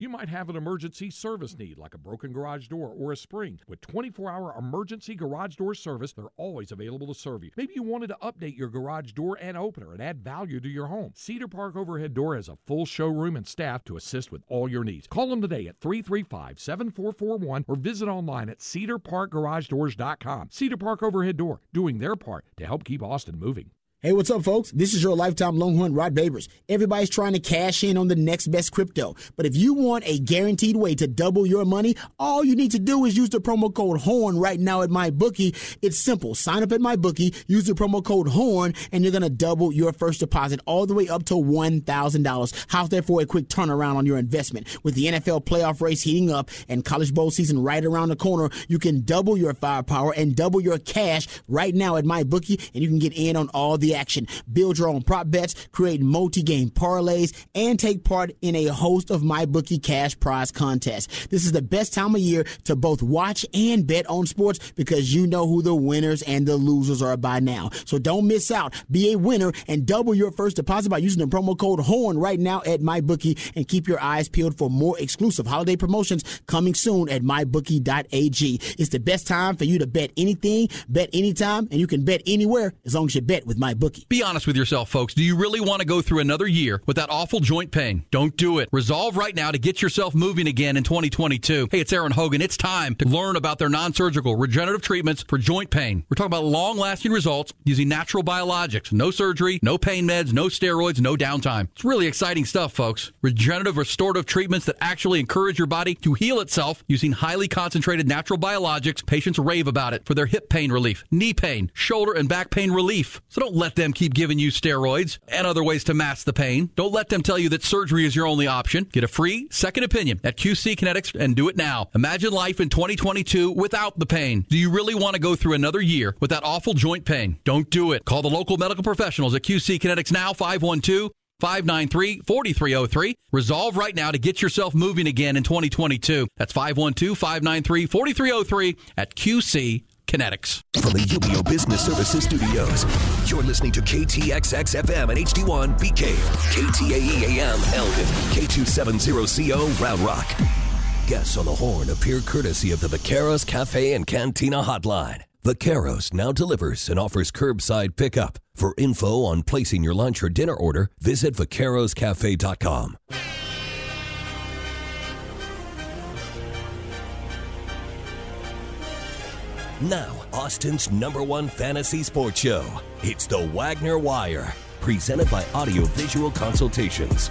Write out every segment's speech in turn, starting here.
You might have an emergency service need like a broken garage door or a spring. With 24-hour emergency garage door service, they're always available to serve you. Maybe you wanted to update your garage door and opener and add value to your home. Cedar Park Overhead Door has a full showroom and staff to assist with all your needs. Call them today at 335-7441 or visit online at cedarparkgaragedoors.com. Cedar Park Overhead Door, doing their part to help keep Austin moving. Hey, what's up, folks? This is your lifetime Longhorn Rod Babers. Everybody's trying to cash in on the next best crypto. But if you want a guaranteed way to double your money, all you need to do is use the promo code HORN right now at MyBookie. It's simple. Sign up at MyBookie, use the promo code HORN, and you're going to double your first deposit all the way up to $1,000. How's that for a quick turnaround on your investment? With the NFL playoff race heating up and college bowl season right around the corner, you can double your firepower and double your cash right now at MyBookie, and you can get in on all the action. Build your own prop bets, create multi-game parlays, and take part in a host of MyBookie cash prize contests. This is the best time of year to both watch and bet on sports because you know who the winners and the losers are by now. So don't miss out. Be a winner and double your first deposit by using the promo code HORN right now at MyBookie, and keep your eyes peeled for more exclusive holiday promotions coming soon at mybookie.ag. It's the best time for you to bet anything, bet anytime, and you can bet anywhere as long as you bet with MyBookie. Be honest with yourself, folks. Do you really want to go through another year with that awful joint pain? Don't do it. Resolve right now to get yourself moving again in 2022. Hey, it's Aaron Hogan. It's time to learn about their non-surgical regenerative treatments for joint pain. We're talking about long-lasting results using natural biologics. No surgery, no pain meds, no steroids, no downtime. It's really exciting stuff, folks. Regenerative restorative treatments that actually encourage your body to heal itself using highly concentrated natural biologics. Patients rave about it for their hip pain relief, knee pain, shoulder and back pain relief. So don't let them keep giving you steroids and other ways to mask the pain. Don't let them tell you that surgery is your only option. Get a free second opinion at QC Kinetics and do it now. Imagine life in 2022 without the pain. Do you really want to go through another year with that awful joint pain? Don't do it. Call the local medical professionals at QC Kinetics now, 512-593-4303. Resolve right now to get yourself moving again in 2022. That's 512-593-4303 at QC Kinetics. From the UBO Business Services Studios, you're listening to KTXX FM and HD1 BK, KTAE AM Elgin, K270CO Round Rock. Guests on the Horn appear courtesy of the Vaqueros Cafe and Cantina Hotline. Vaqueros now delivers and offers curbside pickup. For info on placing your lunch or dinner order, visit vaqueroscafe.com. Now, Austin's #1 fantasy sports show. It's the Wagner Wire, presented by Audio Visual Consultations.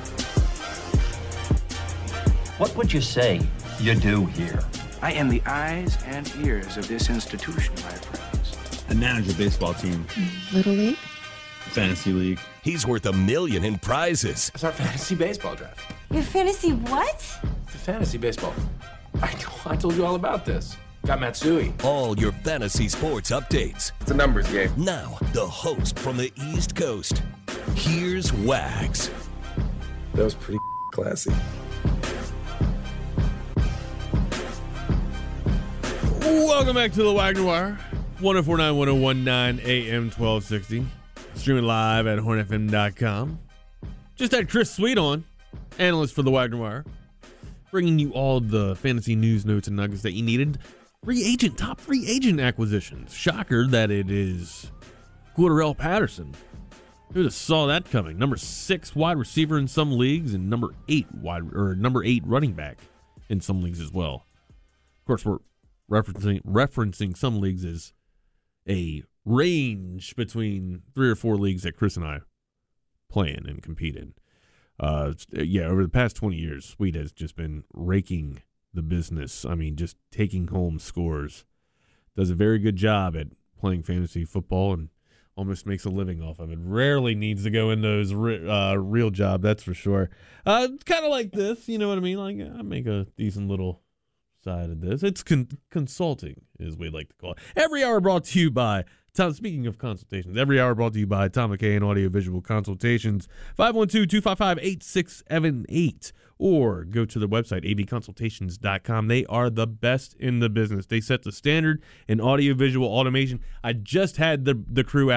What would you say you do here? I am the eyes and ears of this institution, my friends. I manage a baseball team. Little League? Fantasy League. He's worth $1 million in prizes. It's our fantasy baseball draft. Your fantasy what? It's a fantasy baseball. I told you all about this. Got Matsui. All your fantasy sports updates. It's a numbers game. Now, the host from the East Coast. Here's Wags. That was pretty classy. Welcome back to the Wagner Wire. 1049, 1019 AM 1260. Streaming live at hornfm.com. Just had Chris Sweet on, analyst for the Wagner Wire, bringing you all the fantasy news, notes, and nuggets that you needed. Top free agent acquisitions. Shocker that it is Cordarrelle Patterson. Who'd have saw that coming? Number 6 wide receiver in some leagues and number 8 running back in some leagues as well. Of course, we're referencing some leagues as a range between 3 or 4 leagues that Chris and I play in and compete in. Over the past 20 years, Sweet has just been raking the business. I mean, just taking home scores. Does a very good job at playing fantasy football and almost makes a living off of it. Rarely needs to go in those real job, that's for sure. It's kind of like this, you know what I mean? Like, I make a decent little side of this. It's consulting, as we like to call it. Every hour brought to you by Tom. Speaking of consultations, every hour brought to you by Tom McKay and Audio Visual Consultations. 512-255-8678. Or go to the website, avconsultations.com. They are the best in the business. They set the standard in audio-visual automation. I just had the crew out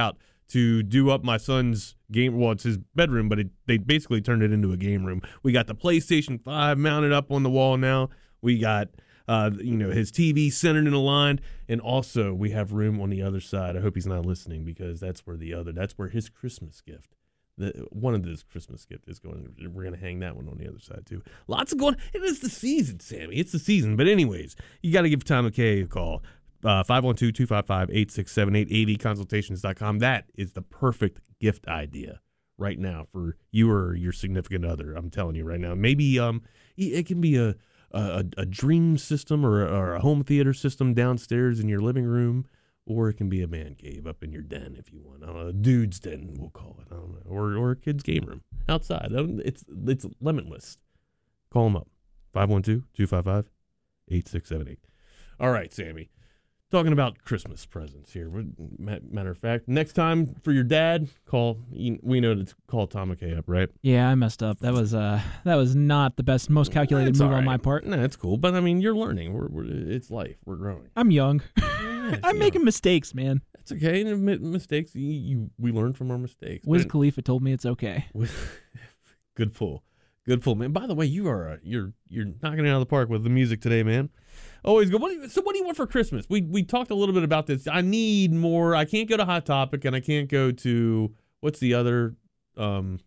to do up my son's game. Well, it's his bedroom, but they basically turned it into a game room. We got the PlayStation 5 mounted up on the wall now. We got his TV centered and aligned, and also we have room on the other side. I hope he's not listening, because that's where his Christmas gift. One of his Christmas gift is going. We're going to hang that one on the other side too. Lots of going. It is the season, Sammy. It's the season. But anyways, you got to give Tom McKay a call. 512-255-8678, avconsultations.com. That is the perfect gift idea right now for you or your significant other. I'm telling you right now. Maybe it can be a dream system or a home theater system downstairs in your living room. Or it can be a man cave up in your den if you want. I don't know, a dude's den, we'll call it. I don't know. Or a kid's game room outside. It's limitless. Call them up. 512-255-8678. All right, Sammy. Talking about Christmas presents here. Matter of fact, next time for your dad, we know to call Tom McKay up, right? Yeah, I messed up. That was not the best, most calculated move on my part. No, it's cool. But, I mean, you're learning. It's life. We're growing. I'm young. I'm making mistakes, man. That's okay. Mistakes, we learn from our mistakes. Wiz Khalifa told me it's okay. Good pull, man. By the way, you're knocking it out of the park with the music today, man. Always good. What do you want for Christmas? We talked a little bit about this. I need more. I can't go to Hot Topic, and I can't go to what's the other what's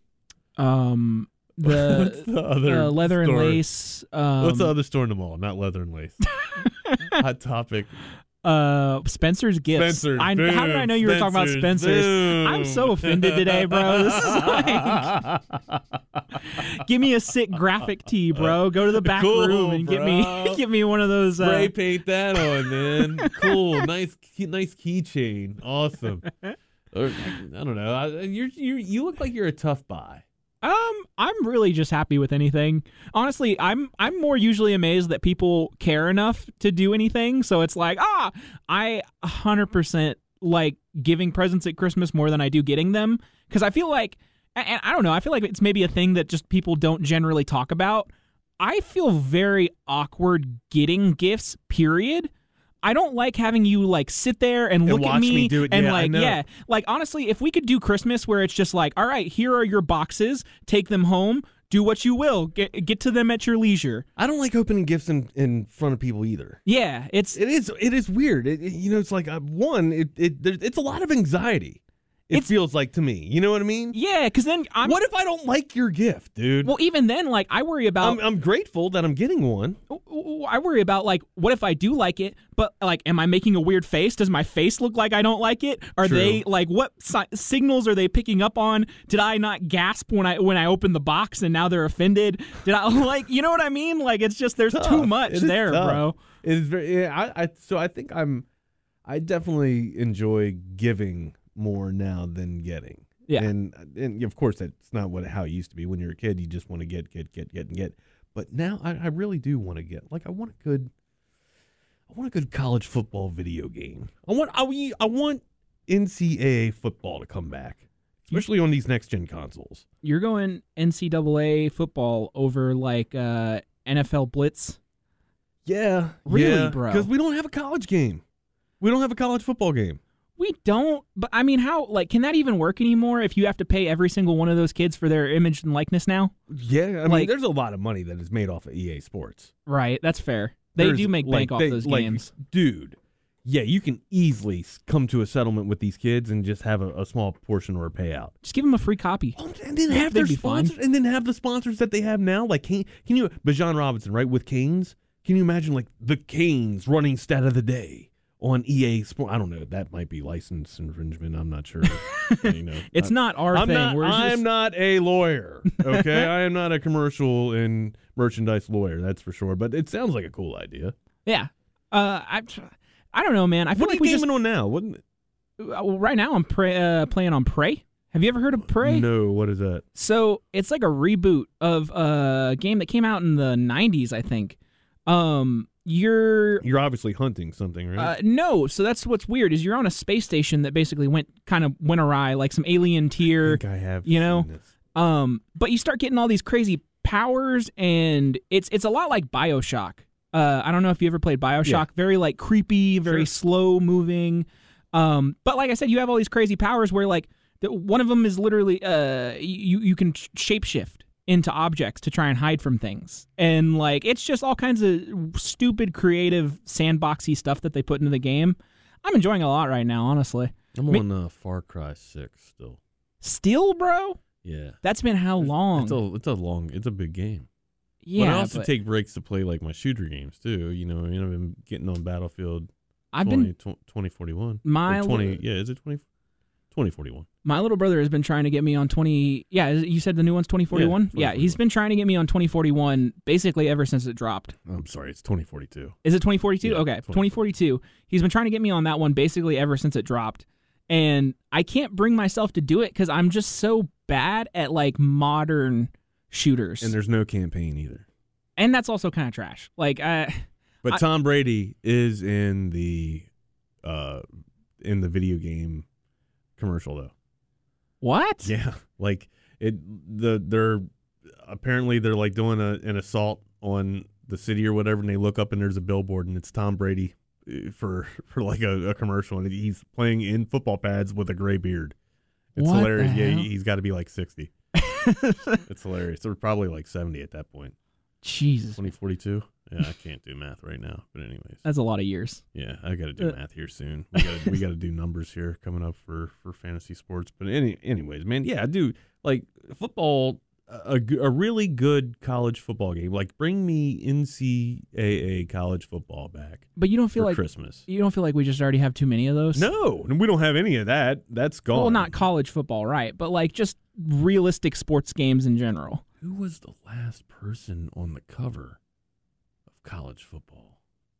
the other Leather and Lace. What's the other store in the mall? Not Leather and Lace. Hot Topic. Spencer's Gifts. How did I know you were talking about Spencer's? Boom. I'm so offended today, bro. This is like, give me a sick graphic tee, bro. Go to the back room and get me one of those. Spray paint that on, man. Cool, nice keychain. Awesome. I don't know. You look like you're a tough buy. I'm really just happy with anything. Honestly, I'm more usually amazed that people care enough to do anything. So it's like, I 100% like giving presents at Christmas more than I do getting them. Because I feel like, and I don't know, I feel like it's maybe a thing that just people don't generally talk about. I feel very awkward getting gifts, period. I don't like having you like sit there and look at me do it. And like honestly, if we could do Christmas where it's just like, all right, here are your boxes, take them home, do what you will, get to them at your leisure. I don't like opening gifts in front of people either. Yeah, it is weird. It's like it's a lot of anxiety. It feels like to me. You know what I mean? Yeah, because then what if I don't like your gift, dude? Well, even then, like, I worry about... I'm grateful that I'm getting one. I worry about, like, what if I do like it, but, like, am I making a weird face? Does my face look like I don't like it? Are True. they, like, what signals are they picking up on? Did I not gasp when I opened the box and now they're offended? Did I, like, you know what I mean? Like, it's just, there's too much there, bro. It is very... Yeah, so I think I definitely enjoy giving more now than getting. Yeah. And of course that's not how it used to be. When you're a kid, you just want to get. But now I really do want to get. Like I want a good college football video game. I want NCAA football to come back, especially on these next gen consoles. You're going NCAA football over like NFL Blitz? Yeah. Really, bro? Because we don't have a college game. We don't have a college football game. We don't, but I mean, how, like, can that even work anymore if you have to pay every single one of those kids for their image and likeness now? Yeah, I mean, there's a lot of money that is made off of EA Sports. Right, that's fair. They do make bank off those games. Dude, yeah, you can easily come to a settlement with these kids and just have a small portion or a payout. Just give them a free copy. And then have their sponsors, and then have the sponsors that they have now. Like, can you, Bijan Robinson, right, with Canes? Can you imagine, like, the Canes running stat of the day on EA Sport? I don't know. That might be license infringement. I'm not sure. It's not our thing. I'm not a lawyer. Okay, I am not a commercial and merchandise lawyer. That's for sure. But it sounds like a cool idea. Yeah. I don't know, man. I feel what like are you gaming on now? Right now, I'm playing on Prey. Have you ever heard of Prey? No. What is that? So it's like a reboot of a game that came out in the 90s, I think. You're obviously hunting something, right? No, so that's what's weird is you're on a space station that basically went awry, like some alien tier. I think I have seen this. But you start getting all these crazy powers, and it's a lot like BioShock. I don't know if you ever played BioShock. Yeah. Very like creepy, very slow moving. But like I said, you have all these crazy powers where like one of them is literally you can shapeshift into objects to try and hide from things. And like it's just all kinds of stupid, creative, sandboxy stuff that they put into the game. I'm enjoying a lot right now, honestly. I'm on Far Cry 6 still. Still, bro? Yeah. That's been how long? It's a big game. Yeah. But I also take breaks to play like my shooter games too. I've been getting on Battlefield 2041. Is it 2041? My little brother has been trying to get me on 20. Yeah, you said the new one's 2041? Yeah, he's been trying to get me on 2041 basically ever since it dropped. I'm sorry, it's 2042. Is it 2042? Yeah, okay, 2042. He's been trying to get me on that one basically ever since it dropped. And I can't bring myself to do it because I'm just so bad at like modern shooters. And there's no campaign either. And that's also kind of trash. But Tom Brady is in the video game commercial though. What? Yeah, like they're like doing an assault on the city or whatever, and they look up and there's a billboard and it's Tom Brady for like a commercial, and he's playing in football pads with a gray beard. It's what hilarious. The yeah, hell? He's got to be like 60. It's hilarious. They're probably like 70 at that point. Jesus. 2042. Yeah, I can't do math right now, but anyways, that's a lot of years. Yeah, I got to do math here soon. We got to do numbers here coming up for fantasy sports. But anyways, man, yeah, I do like football. A really good college football game. Like, bring me NCAA college football back. But you don't feel like Christmas. You don't feel like we just already have too many of those? No, we don't have any of that. That's gone. Well, not college football, right? But like just realistic sports games in general. Who was the last person on the cover of college football?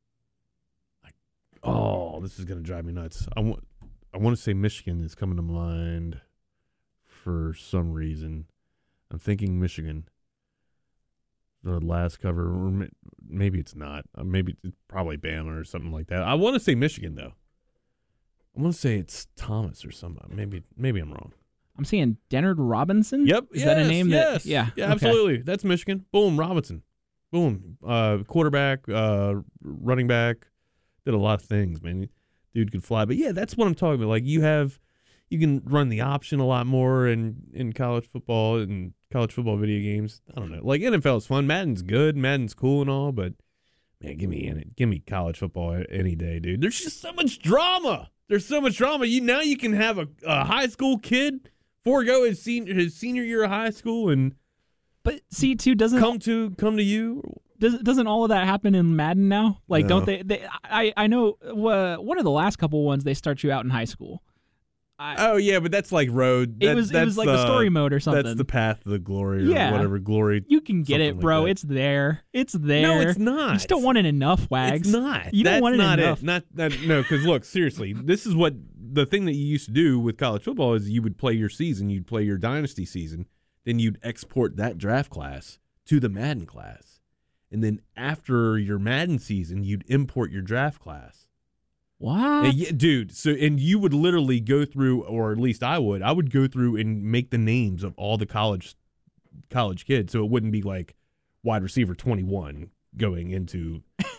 This is gonna drive me nuts. I want to say Michigan is coming to mind for some reason. I'm thinking Michigan. The last cover, or maybe it's not. Maybe it's probably Bama or something like that. I want to say Michigan though. I want to say it's Thomas or something. Maybe I'm wrong. I'm seeing Dennard Robinson. Yep. Is that a name? Yes. Yeah. Yeah. Okay. Absolutely. That's Michigan. Boom. Robinson. Boom. Quarterback. Running back. Did a lot of things, man. Dude could fly. But yeah, that's what I'm talking about. Like you can run the option a lot more in college football and college football video games. I don't know. Like NFL is fun. Madden's good. Madden's cool and all, but man, give me college football any day, dude. There's just so much drama. There's so much drama. You can have a high school kid forego his senior year of high school but see too doesn't come to you. Doesn't all of that happen in Madden now? Like, No. don't they? I know one of the last couple ones they start you out in high school. But that's like road. It was like the story mode or something. That's the path to the glory or whatever glory. You can get it, bro. Like it's there. It's there. No, it's not. You just don't want it enough, Wags. It's not. You don't want it not enough. No, because look, seriously, this is what the thing that you used to do with college football is you would play your season, you'd play your dynasty season, then you'd export that draft class to the Madden class, and then after your Madden season, you'd import your draft class. What? Yeah, dude. So, and you would literally go through, or at least I would go through and make the names of all the college kids, so it wouldn't be like wide receiver 21 going into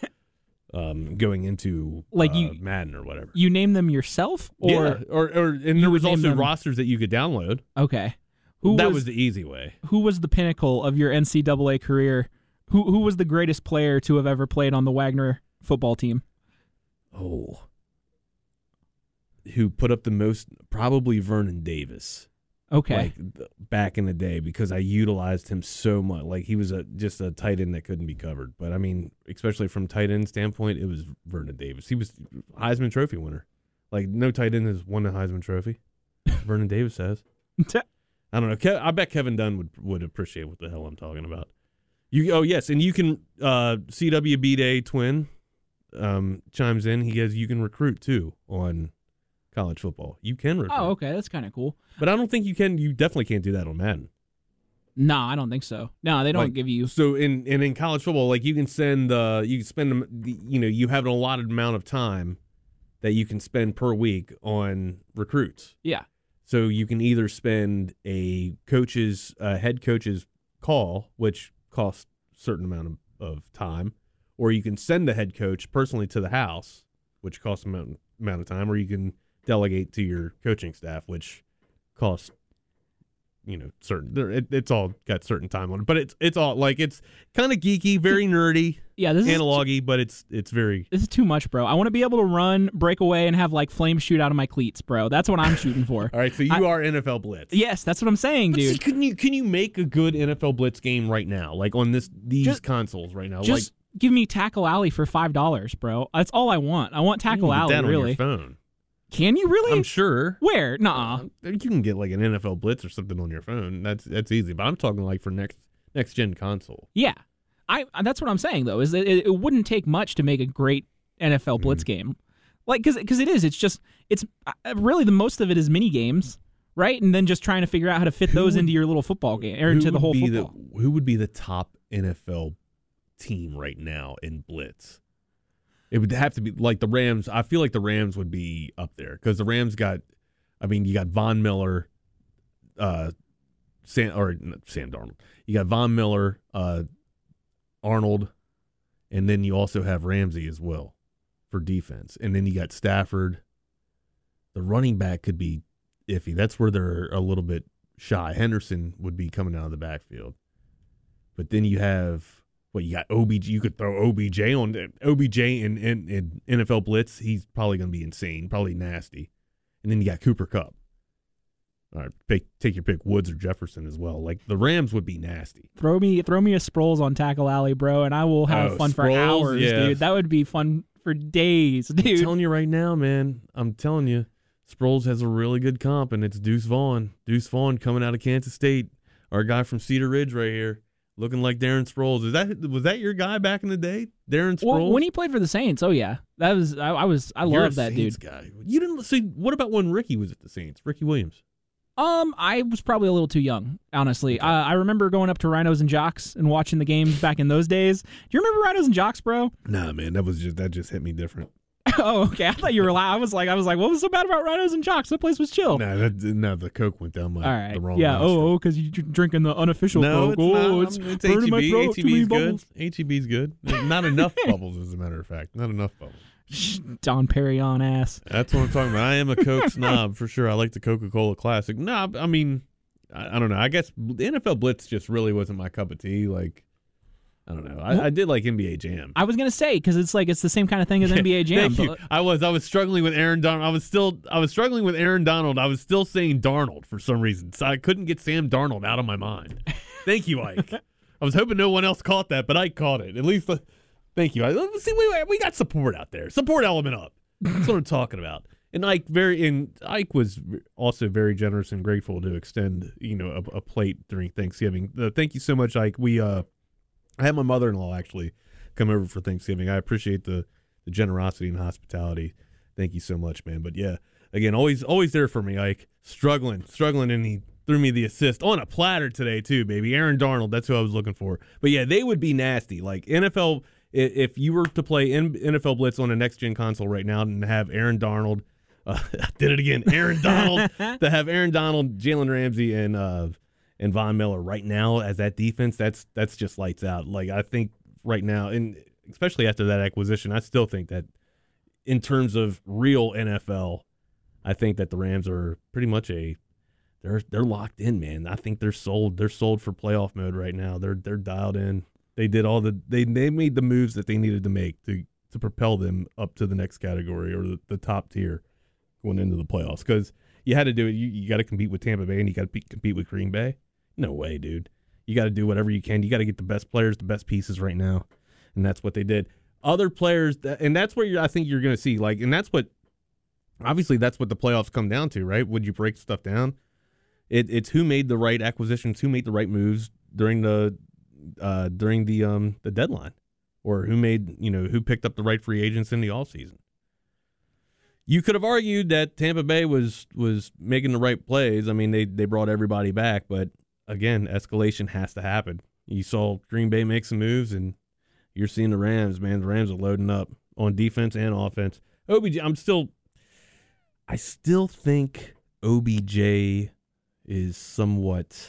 like Madden or whatever. You name them yourself, or and there was also rosters that you could download. Okay, that was the easy way. Who was the pinnacle of your NCAA career? Who was the greatest player to have ever played on the Wagner football team? Oh. Who put up the most? Probably Vernon Davis. Okay. Like back in the day, because I utilized him so much. Like he was just a tight end that couldn't be covered. But I mean, especially from tight end standpoint, it was Vernon Davis. He was Heisman Trophy winner. Like no tight end has won the Heisman Trophy. Vernon Davis has. I don't know. I bet Kevin Dunn would appreciate what the hell I'm talking about. Yes, and you can CWB Day Twin chimes in. You can recruit too on college football. You can recruit. Oh, okay, that's kind of cool. But I don't think you can. You definitely can't do that on Madden. No, I don't think so. No, they don't give you. So in college football, like you can spend you have an allotted amount of time that you can spend per week on recruits. Yeah. So you can either spend a head coach's call, which costs a certain amount of time, or you can send the head coach personally to the house, which costs an amount of time, or you can delegate to your coaching staff, which costs, certain. It's all got certain time on it, but it's all like it's kind of geeky, very nerdy, this analog-y, but it's very. This is too much, bro. I want to be able to run, break away, and have like flames shoot out of my cleats, bro. That's what I'm shooting for. All right, so you are NFL Blitz. Yes, that's what I'm saying, but dude. See, can you make a good NFL Blitz game right now, like on these consoles right now? Just give me Tackle Alley for $5, bro. That's all I want. I want Tackle Alley. That really. On your phone. Can you really? I'm sure. Where? Nuh-uh. You can get like an NFL Blitz or something on your phone. That's easy. But I'm talking like for next gen console. Yeah, that's what I'm saying though. Is that it wouldn't take much to make a great NFL Blitz game, like because it's really the most of it is mini games, right? And then just trying to figure out how to fit those into your little football game or into the whole football. Who would be the top NFL team right now in Blitz? It would have to be like the Rams. I feel like the Rams would be up there because the Rams you got Von Miller, Sam Darnold. You got Von Miller, Arnold, and then you also have Ramsey as well for defense. And then you got Stafford. The running back could be iffy. That's where they're a little bit shy. Henderson would be coming out of the backfield. But then you have... you got OBJ. You could throw OBJ on OBJ in NFL Blitz. He's probably going to be insane, probably nasty. And then you got Cooper Kupp. All right, take your pick, Woods or Jefferson as well. Like the Rams would be nasty. Throw me a Sproles on Tackle Alley, bro, and I will have fun for hours, dude. That would be fun for days, dude. I'm telling you right now, man. I'm telling you, Sproles has a really good comp, and it's Deuce Vaughn. Deuce Vaughn coming out of Kansas State, our guy from Cedar Ridge right here. Looking like Darren Sproles. Was that your guy back in the day, Darren Sproles? Well, when he played for the Saints, oh yeah, that was I love that Saints dude. Guy. You didn't see. What about when Ricky was at the Saints? Ricky Williams. I was probably a little too young, honestly. Okay. I remember going up to Rhinos and Jocks and watching the games back in those days. Do you remember Rhinos and Jocks, bro? Nah, man, that just hit me different. Oh, okay. I thought you were loud. I was like, what was so bad about Rhinos and Jocks? That place was chill. No, the Coke went down the wrong. Yeah. Because you're drinking the unofficial Coke. It's not. It's HEB. HEB's good. HEB's good. Not enough bubbles, as a matter of fact. Not enough bubbles. Don Perignon ass. That's what I'm talking about. I am a Coke snob for sure. I like the Coca-Cola Classic. No, I mean, I don't know. I guess the NFL Blitz just really wasn't my cup of tea. Like, I don't know. I did like NBA Jam. I was gonna say because it's the same kind of thing as NBA Jam. Thank you. I was struggling with Aaron Donald. I was struggling with Aaron Donald. I was still saying Darnold for some reason, so I couldn't get Sam Darnold out of my mind. Thank you, Ike. I was hoping no one else caught that, but Ike caught it. At least, thank you. See, we got support out there. Support element up. That's what I'm talking about. And Ike was also very generous and grateful to extend a plate during Thanksgiving. Thank you so much, Ike. I had my mother-in-law actually come over for Thanksgiving. I appreciate the generosity and hospitality. Thank you so much, man. But yeah, again, always there for me, Ike. Struggling, and he threw me the assist on a platter today too, baby. Aaron Darnold, that's who I was looking for. But yeah, they would be nasty. Like NFL, if you were to play NFL Blitz on a next-gen console right now and have Aaron Darnold, I did it again, Aaron Donald, to have Aaron Donald, Jalen Ramsey, and Von Miller right now as that defense, that's just lights out. Like I think right now, and especially after that acquisition, I still think that in terms of real NFL, I think that the Rams are pretty much they're locked in, man. I think they're sold. They're sold for playoff mode right now. They're dialed in. They did they made the moves that they needed to make to propel them up to the next category or the top tier going into the playoffs because you had to do it. You got to compete with Tampa Bay and you got to compete with Green Bay. No way, dude. You got to do whatever you can. You got to get the best players, the best pieces right now, and that's what they did. Other players, and that's where I think you're going to see, like, and that's what, obviously, that's what the playoffs come down to, right? Would you break stuff down? It's who made the right acquisitions, who made the right moves during the deadline, or who picked up the right free agents in the offseason. You could have argued that Tampa Bay was making the right plays. I mean, they brought everybody back, but again, escalation has to happen. You saw Green Bay make some moves, and you're seeing the Rams, man. The Rams are loading up on defense and offense. OBJ, I still think OBJ is somewhat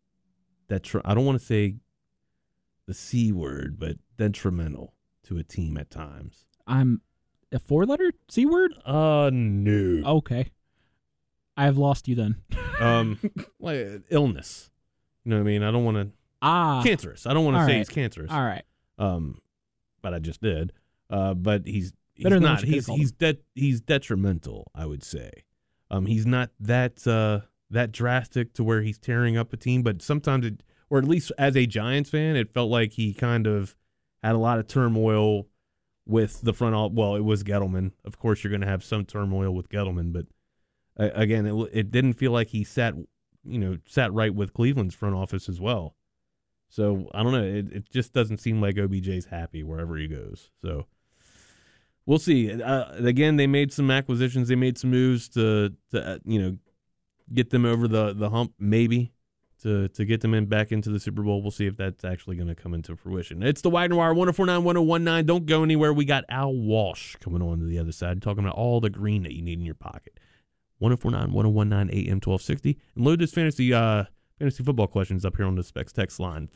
I don't want to say the C word, but detrimental to a team at times. a 4-letter C word? No. Okay. I have lost you then. Like illness. You know what I mean? I don't want to. Cancerous. I don't want to say he's cancerous. All right. But I just did. But he's Better not. Than He's detrimental, I would say. He's not that drastic to where he's tearing up a team, but sometimes or at least as a Giants fan, it felt like he kind of had a lot of turmoil with the front. Well, it was Gettleman. Of course, you're going to have some turmoil with Gettleman, but again, it didn't feel like he sat right with Cleveland's front office as well. So I don't know. It just doesn't seem like OBJ's happy wherever he goes. So we'll see. Again, they made some acquisitions. They made some moves to get them over the hump, maybe to get them back into the Super Bowl. We'll see if that's actually going to come into fruition. It's the Wagner Wire, 104.9, 1019. Don't go anywhere. We got Al Walsh coming on to the other side, talking about all the green that you need in your pocket. 104.9, 1019, AM 1260. And load this fantasy football questions up here on the Specs text line,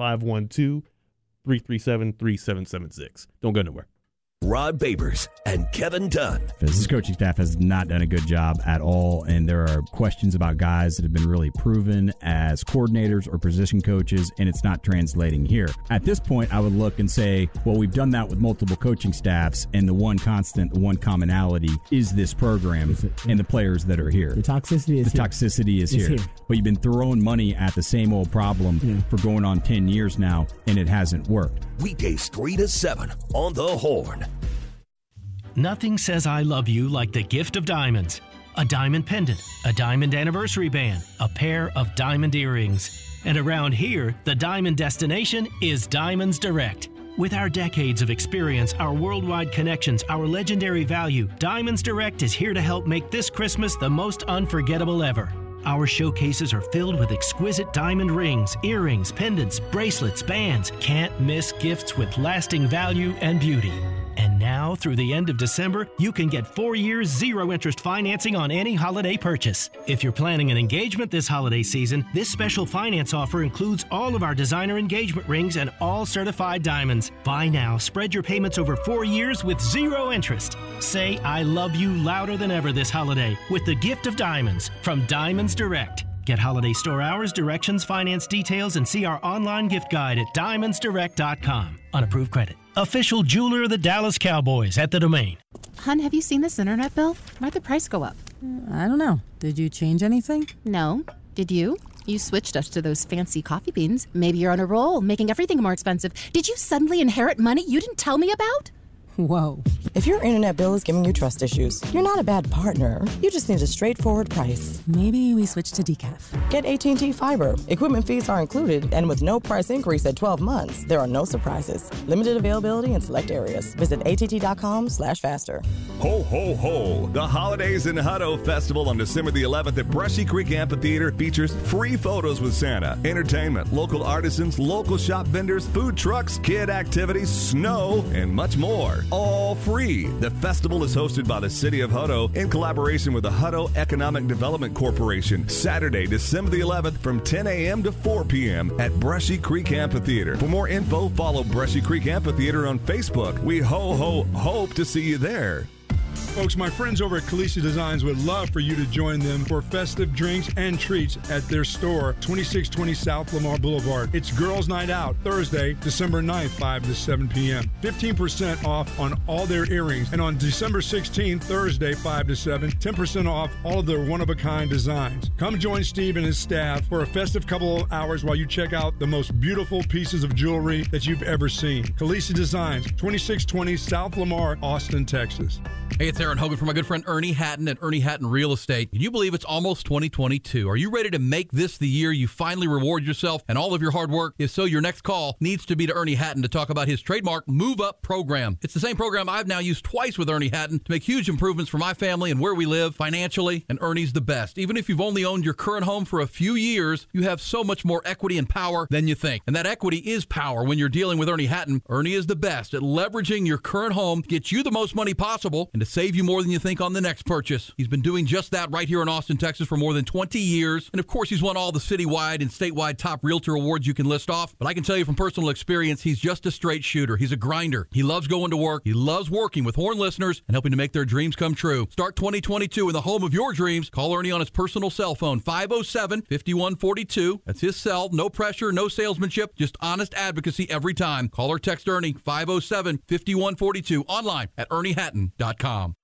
512-337-3776. Don't go nowhere. Rod Babers and Kevin Dunn. This coaching staff has not done a good job at all, and there are questions about guys that have been really proven as coordinators or position coaches, and it's not translating here. At this point, I would look and say, well, we've done that with multiple coaching staffs, and the one constant, the one commonality is this program and the players that are here. The toxicity is here. But you've been throwing money at the same old problem for going on 10 years now, and it hasn't worked. Weekdays 3 to 7 on the Horn. Nothing says I love you like the gift of diamonds. A diamond pendant, a diamond anniversary band, a pair of diamond earrings. And around here, the diamond destination is Diamonds Direct. With our decades of experience, our worldwide connections, our legendary value, Diamonds Direct is here to help make this Christmas the most unforgettable ever. Our showcases are filled with exquisite diamond rings, earrings, pendants, bracelets, bands. Can't miss gifts with lasting value and beauty. And now, through the end of December, you can get 4 years, 0-interest financing on any holiday purchase. If you're planning an engagement this holiday season, this special finance offer includes all of our designer engagement rings and all certified diamonds. Buy now, spread your payments over 4 years with 0 interest. Say I love you louder than ever this holiday with the gift of diamonds from Diamonds Direct. Get holiday store hours, directions, finance details, and see our online gift guide at diamondsdirect.com. Unapproved credit. Official jeweler of the Dallas Cowboys at the Domain. Hun, have you seen this internet bill? Why'd the price go up? I don't know. Did you change anything? No. Did you? You switched us to those fancy coffee beans. Maybe you're on a roll, making everything more expensive. Did you suddenly inherit money you didn't tell me about? Whoa. If your internet bill is giving you trust issues, you're not a bad partner. You just need a straightforward price. Maybe we switch to decaf. Get AT&T Fiber. Equipment fees are included, and with no price increase at 12 months, there are no surprises. Limited availability in select areas. Visit att.com/faster. Ho, ho, ho. The Holidays in Hutto Festival on December the 11th at Brushy Creek Amphitheater features free photos with Santa, entertainment, local artisans, local shop vendors, food trucks, kid activities, snow, and much more. All free. The festival is hosted by the City of Hutto in collaboration with the Hutto Economic Development Corporation. Saturday, December the 11th from 10 a.m. to 4 p.m. at Brushy Creek Amphitheater. For more info, follow Brushy Creek Amphitheater on Facebook. We hope to see you there. Folks, my friends over at Khaleesi Designs would love for you to join them for festive drinks and treats at their store, 2620 South Lamar Boulevard. It's Girls Night Out, Thursday, December 9th, 5 to 7 p.m. 15% off on all their earrings. And on December 16th, Thursday, 5 to 7, 10% off all of their one-of-a-kind designs. Come join Steve and his staff for a festive couple of hours while you check out the most beautiful pieces of jewelry that you've ever seen. Khaleesi Designs, 2620 South Lamar, Austin, Texas. Hey, it's Aaron Hogan from my good friend Ernie Hatton at Ernie Hatton Real Estate. Can you believe it's almost 2022? Are you ready to make this the year you finally reward yourself and all of your hard work? If so, your next call needs to be to Ernie Hatton to talk about his trademark Move Up program. It's the same program I've now used twice with Ernie Hatton to make huge improvements for my family and where we live financially, and Ernie's the best. Even if you've only owned your current home for a few years, you have so much more equity and power than you think. And that equity is power when you're dealing with Ernie Hatton. Ernie is the best at leveraging your current home to get you the most money possible and to save you more than you think on the next purchase. He's been doing just that right here in Austin, Texas for more than 20 years. And of course, he's won all the citywide and statewide top realtor awards you can list off. But I can tell you from personal experience, he's just a straight shooter. He's a grinder. He loves going to work. He loves working with Horn listeners and helping to make their dreams come true. Start 2022 in the home of your dreams. Call Ernie on his personal cell phone, 507-5142. That's his cell. No pressure, no salesmanship, just honest advocacy every time. Call or text Ernie, 507-5142. Online at ErnieHatton.com.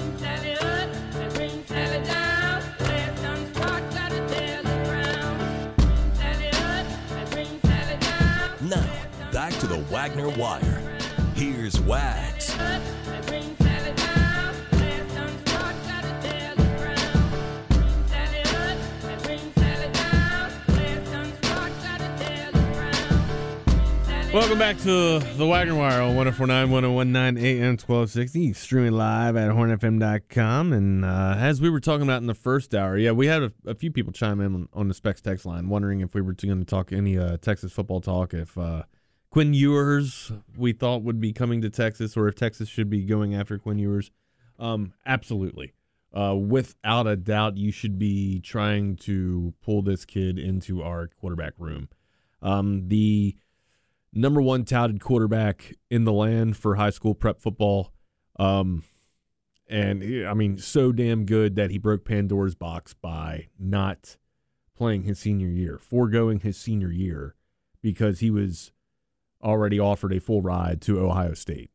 Now, back to the Wagner Wire. Here's Wags. Welcome back to the Wagner Wire on 104.9, 101.9 AM 1260. Streaming live at hornfm.com. And as we were talking about in the first hour, we had a few people chime in on the Specs text line wondering if we were going to talk any Texas football talk, if Quinn Ewers we thought would be coming to Texas, or if Texas should be going after Quinn Ewers. Absolutely. Without a doubt, you should be trying to pull this kid into our quarterback room. The number one touted quarterback in the land for high school prep football. And, I mean, so damn good that he broke Pandora's box by not playing his senior year, foregoing his senior year, because he was already offered a full ride to Ohio State.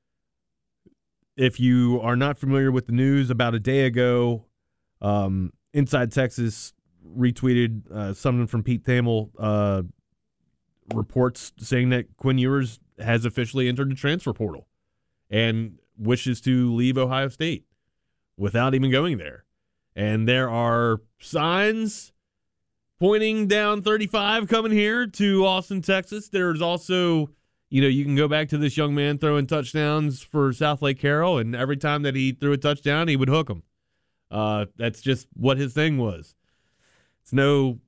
If you are not familiar with the news, about a day ago, Inside Texas retweeted something from Pete Thamel, reports saying that Quinn Ewers has officially entered the transfer portal and wishes to leave Ohio State without even going there. And there are signs pointing down 35 coming here to Austin, Texas. There's also, you can go back to this young man throwing touchdowns for South Lake Carroll, and every time that he threw a touchdown, he would hook them. That's just what his thing was. It's no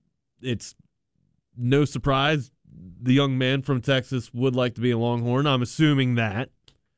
surprise the young man from Texas would like to be a Longhorn. I'm assuming that.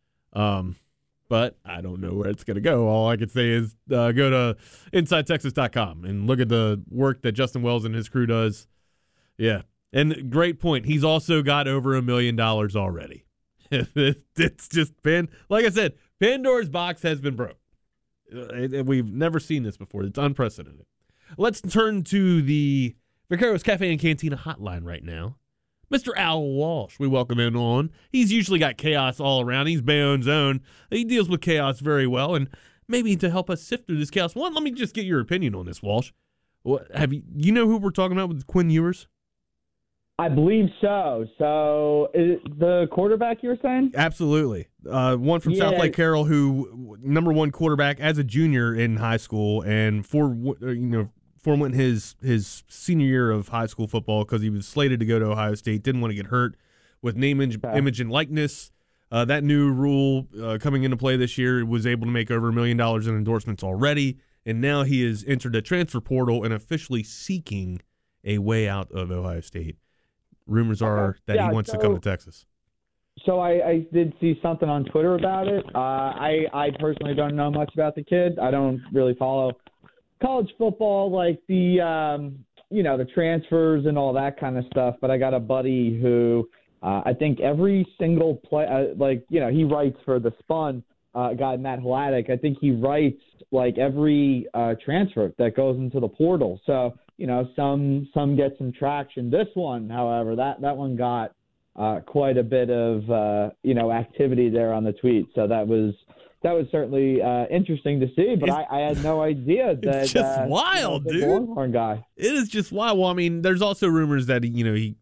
But I don't know where it's going to go. All I can say is go to InsideTexas.com and look at the work that Justin Wells and his crew does. Yeah. And great point. He's also got over $1 million already. It's just been, like I said, Pandora's box has been broke. We've never seen this before. It's unprecedented. Let's turn to the Vaqueros Cafe and Cantina hotline right now. Mr. Al Walsh, we welcome him on. He's usually got chaos all around. He's Bayonne's own. He deals with chaos very well, and maybe to help us sift through this chaos. One, let me just get your opinion on this, Walsh. You know who we're talking about with Quinn Ewers? I believe so. So, is it the quarterback you were saying? Absolutely. One from South Lake Carroll, who number one quarterback as a junior in high school, and forwent his senior year of high school football because he was slated to go to Ohio State, didn't want to get hurt with name, image, and likeness. That new rule coming into play this year was able to make over $1 million in endorsements already, and now he has entered the transfer portal and officially seeking a way out of Ohio State. Rumors are that he wants to come to Texas. So I did see something on Twitter about it. I personally don't know much about the kid. I don't really follow college football, like the transfers and all that kind of stuff. But I got a buddy who I think every single play, he writes for the Spun guy, Matt Hladek. I think he writes like every transfer that goes into the portal. So, some get some traction. This one, however, that one got quite a bit of, activity there on the tweet. So that was certainly interesting to see, but I had no idea that it's just wild, dude. Longhorn guy. It is just wild. Well, I mean, there's also rumors that he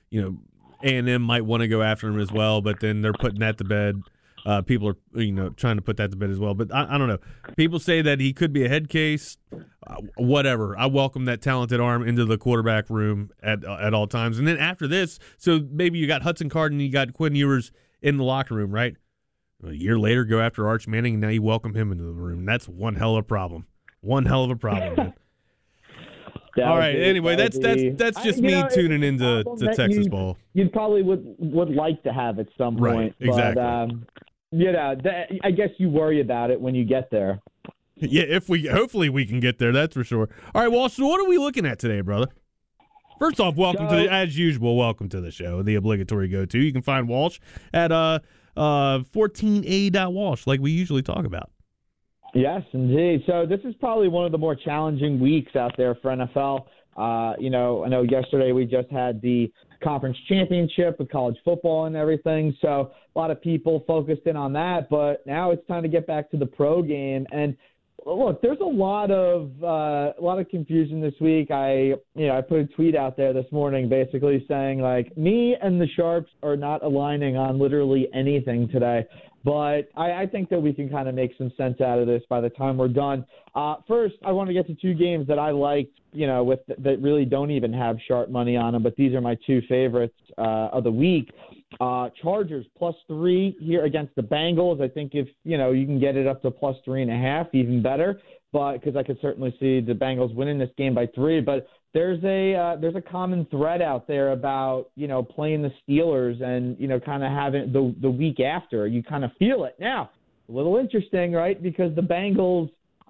A&M might want to go after him as well, but then they're putting that to bed. People are trying to put that to bed as well, but I don't know. People say that he could be a head case. Whatever. I welcome that talented arm into the quarterback room at all times. And then after this, so maybe you got Hudson Card and you got Quinn Ewers in the locker room, right? A year later, go after Arch Manning, and now you welcome him into the room. That's one hell of a problem. One hell of a problem, man. All right. Anyway, that's just me tuning into Texas ball. You probably would like to have at some point. Right. Exactly. I guess you worry about it when you get there. Yeah, hopefully we can get there, that's for sure. All right, Walsh, so what are we looking at today, brother? First off, as usual, welcome to the show, the obligatory go-to. You can find Walsh at 14a.walsh, like we usually talk about. Yes, indeed. So this is probably one of the more challenging weeks out there for NFL. I know yesterday we just had the conference championship with college football and everything, so a lot of people focused in on that, but now it's time to get back to the pro game. And look, there's a lot of confusion this week. I put a tweet out there this morning basically saying, like, me and the Sharps are not aligning on literally anything today. But I think that we can kind of make some sense out of this by the time we're done. First, I want to get to two games that I liked, that really don't even have sharp money on them, but these are my two favorites of the week. Chargers +3 here against the Bengals. I think if, you can get it up to +3.5, even better, but because I could certainly see the Bengals winning this game by 3. But there's a common thread out there about, playing the Steelers and, kind of having the week after. You kind of feel it. Now, a little interesting, right? Because the Bengals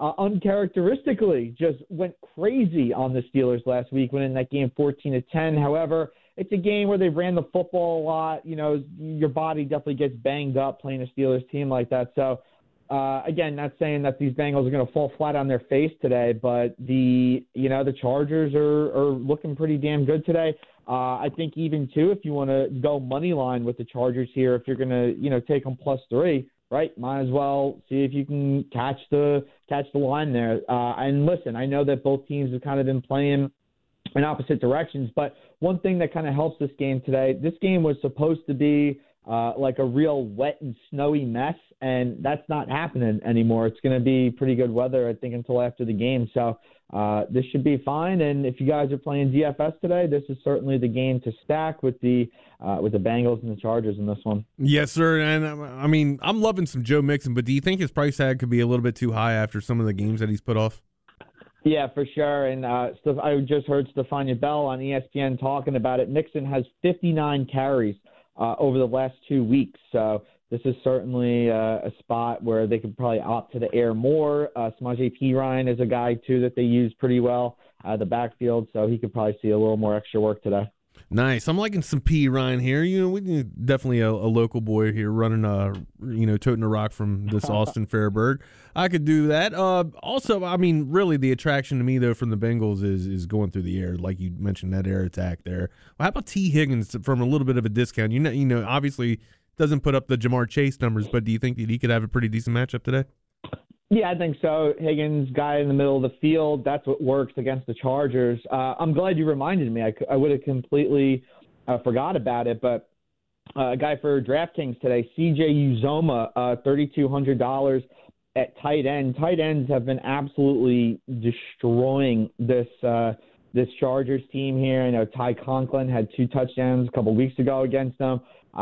uncharacteristically just went crazy on the Steelers last week, winning that game 14-10. However, it's a game where they ran the football a lot. Your body definitely gets banged up playing a Steelers team like that. So, again, not saying that these Bengals are going to fall flat on their face today, but the Chargers are looking pretty damn good today. I think even too, if you want to go money line with the Chargers here, if you're going to take them +3, right? Might as well see if you can catch the line there. And listen, I know that both teams have kind of been playing in opposite directions, but one thing that kind of helps this game today, this game was supposed to be like a real wet and snowy mess, and that's not happening anymore. It's going to be pretty good weather, I think, until after the game. So this should be fine. And if you guys are playing DFS today, this is certainly the game to stack with the Bengals and the Chargers in this one. Yes, sir. And I mean, I'm loving some Joe Mixon, but do you think his price tag could be a little bit too high after some of the games that he's put off? Yeah, for sure. And I just heard Stefania Bell on ESPN talking about it. Mixon has 59 carries over the last 2 weeks. So this is certainly a spot where they could probably opt to the air more. Samaje Perine is a guy, too, that they use pretty well the backfield. So he could probably see a little more extra work today. Nice. I'm liking some P. Ryan here. We definitely a local boy here running, toting a rock from this Austin Fairburg. I could do that. Also, I mean, really the attraction to me, though, from the Bengals is going through the air, like you mentioned, that air attack there. Well, how about T. Higgins from a little bit of a discount? Obviously doesn't put up the Jamar Chase numbers, but do you think that he could have a pretty decent matchup today? Yeah, I think so. Higgins, guy in the middle of the field, that's what works against the Chargers. I'm glad you reminded me. I would have completely forgot about it, but a guy for DraftKings today, CJ Uzoma, $3,200 at tight end. Tight ends have been absolutely destroying this Chargers team here. I know Ty Conklin had 2 touchdowns a couple weeks ago against them.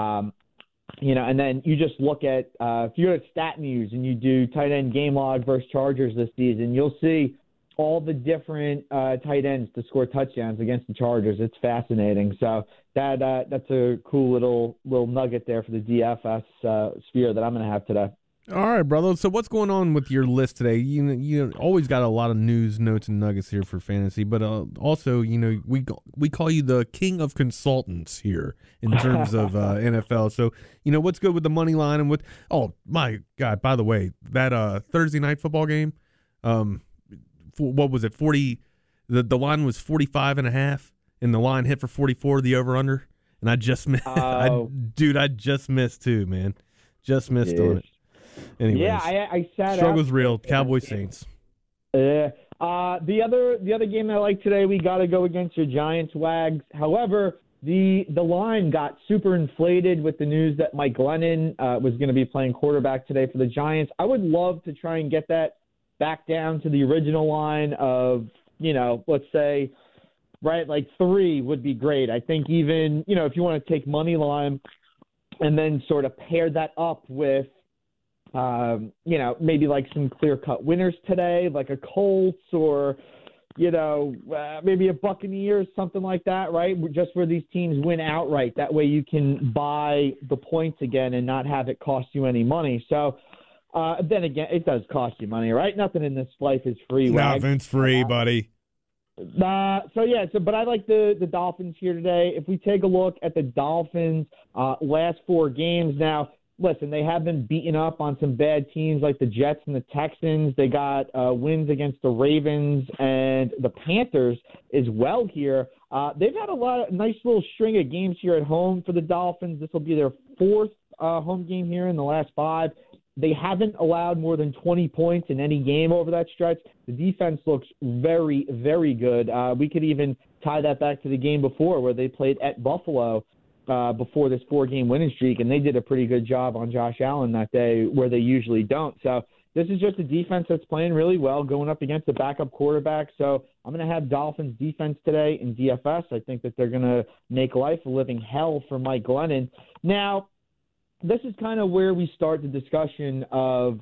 And then you just look at if you go to StatMuse and you do tight end game log versus Chargers this season, you'll see all the different tight ends to score touchdowns against the Chargers. It's fascinating. So that's a cool little nugget there for the DFS sphere that I'm going to have today. All right, brother. So what's going on with your list today? You always got a lot of news, notes, and nuggets here for fantasy, but also, we call you the king of consultants here in terms of NFL. So, what's good with the money line and oh, my God, by the way, that Thursday night football game, what was it, 40, the line was 45.5, and the line hit for 44, the over-under, and I just missed. I just missed too, man. Just missed on it. Anyways, yeah, I sat struggle's up. real. Cowboys Saints. The other game I like today, we got to go against your Giants, Wags. However, the line got super inflated with the news that Mike Glennon was going to be playing quarterback today for the Giants. I would love to try and get that back down to the original line of, let's say, right, like 3 would be great. I think even, if you want to take money line and then sort of pair that up with, maybe like some clear-cut winners today, like a Colts or, maybe a Buccaneers, something like that, right? Just where these teams win outright. That way you can buy the points again and not have it cost you any money. So then again, it does cost you money, right? Nothing in this life is free. Nothing's free, buddy. But I like the Dolphins here today. If we take a look at the Dolphins' last 4 games now, listen, they have been beaten up on some bad teams like the Jets and the Texans. They got wins against the Ravens and the Panthers as well here. They've had a nice little string of games here at home for the Dolphins. This will be their 4th home game here in the last 5. They haven't allowed more than 20 points in any game over that stretch. The defense looks very, very good. We could even tie that back to the game before where they played at Buffalo before this 4-game winning streak, and they did a pretty good job on Josh Allen that day where they usually don't. So this is just a defense that's playing really well going up against a backup quarterback. So I'm going to have Dolphins defense today in DFS. I think that they're going to make life a living hell for Mike Glennon. Now, this is kind of where we start the discussion of,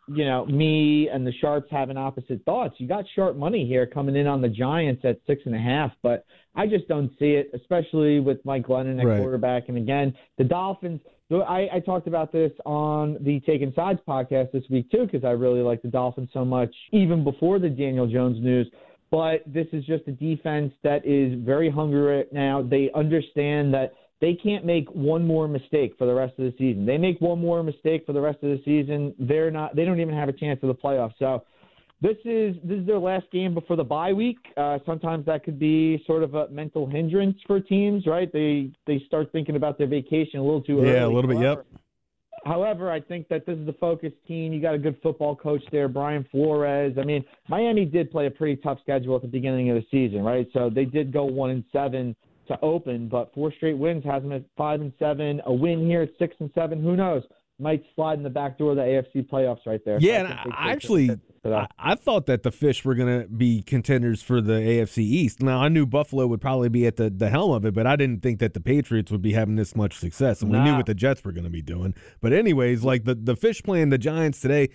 me and the Sharps having opposite thoughts. You got sharp money here coming in on the Giants at 6.5, but I just don't see it, especially with Mike Glennon at quarterback. And again, the Dolphins, I talked about this on the Taking Sides podcast this week too, because I really like the Dolphins so much, even before the Daniel Jones news. But this is just a defense that is very hungry right now. They understand that they can't make one more mistake for the rest of the season. They make one more mistake for the rest of the season, they don't even have a chance for the playoffs. So this is their last game before the bye week. Sometimes that could be sort of a mental hindrance for teams, right? They start thinking about their vacation a little too early. Yeah, a little bit, yep. However, I think that this is the focused team. You got a good football coach there, Brian Flores. I mean, Miami did play a pretty tough schedule at the beginning of the season, right? So they did go 1-7 to open, but 4 straight wins has them at 5-7. A win here at 6-7. Who knows? Might slide in the back door of the AFC playoffs right there. Yeah, and I thought that the Fish were going to be contenders for the AFC East. Now, I knew Buffalo would probably be at the helm of it, but I didn't think that the Patriots would be having this much success, and we knew what the Jets were going to be doing. But anyways, like the Fish playing the Giants today,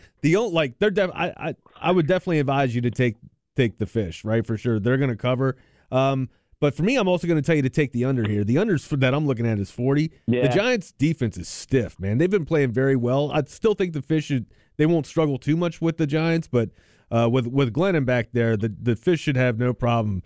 I would definitely advise you to take the Fish, right, for sure. They're going to cover. But for me, I'm also going to tell you to take the under here. The unders that I'm looking at is 40. Yeah. The Giants' defense is stiff, man. They've been playing very well. I still think the Fish they won't struggle too much with the Giants, but with Glennon back there, the Fish should have no problem,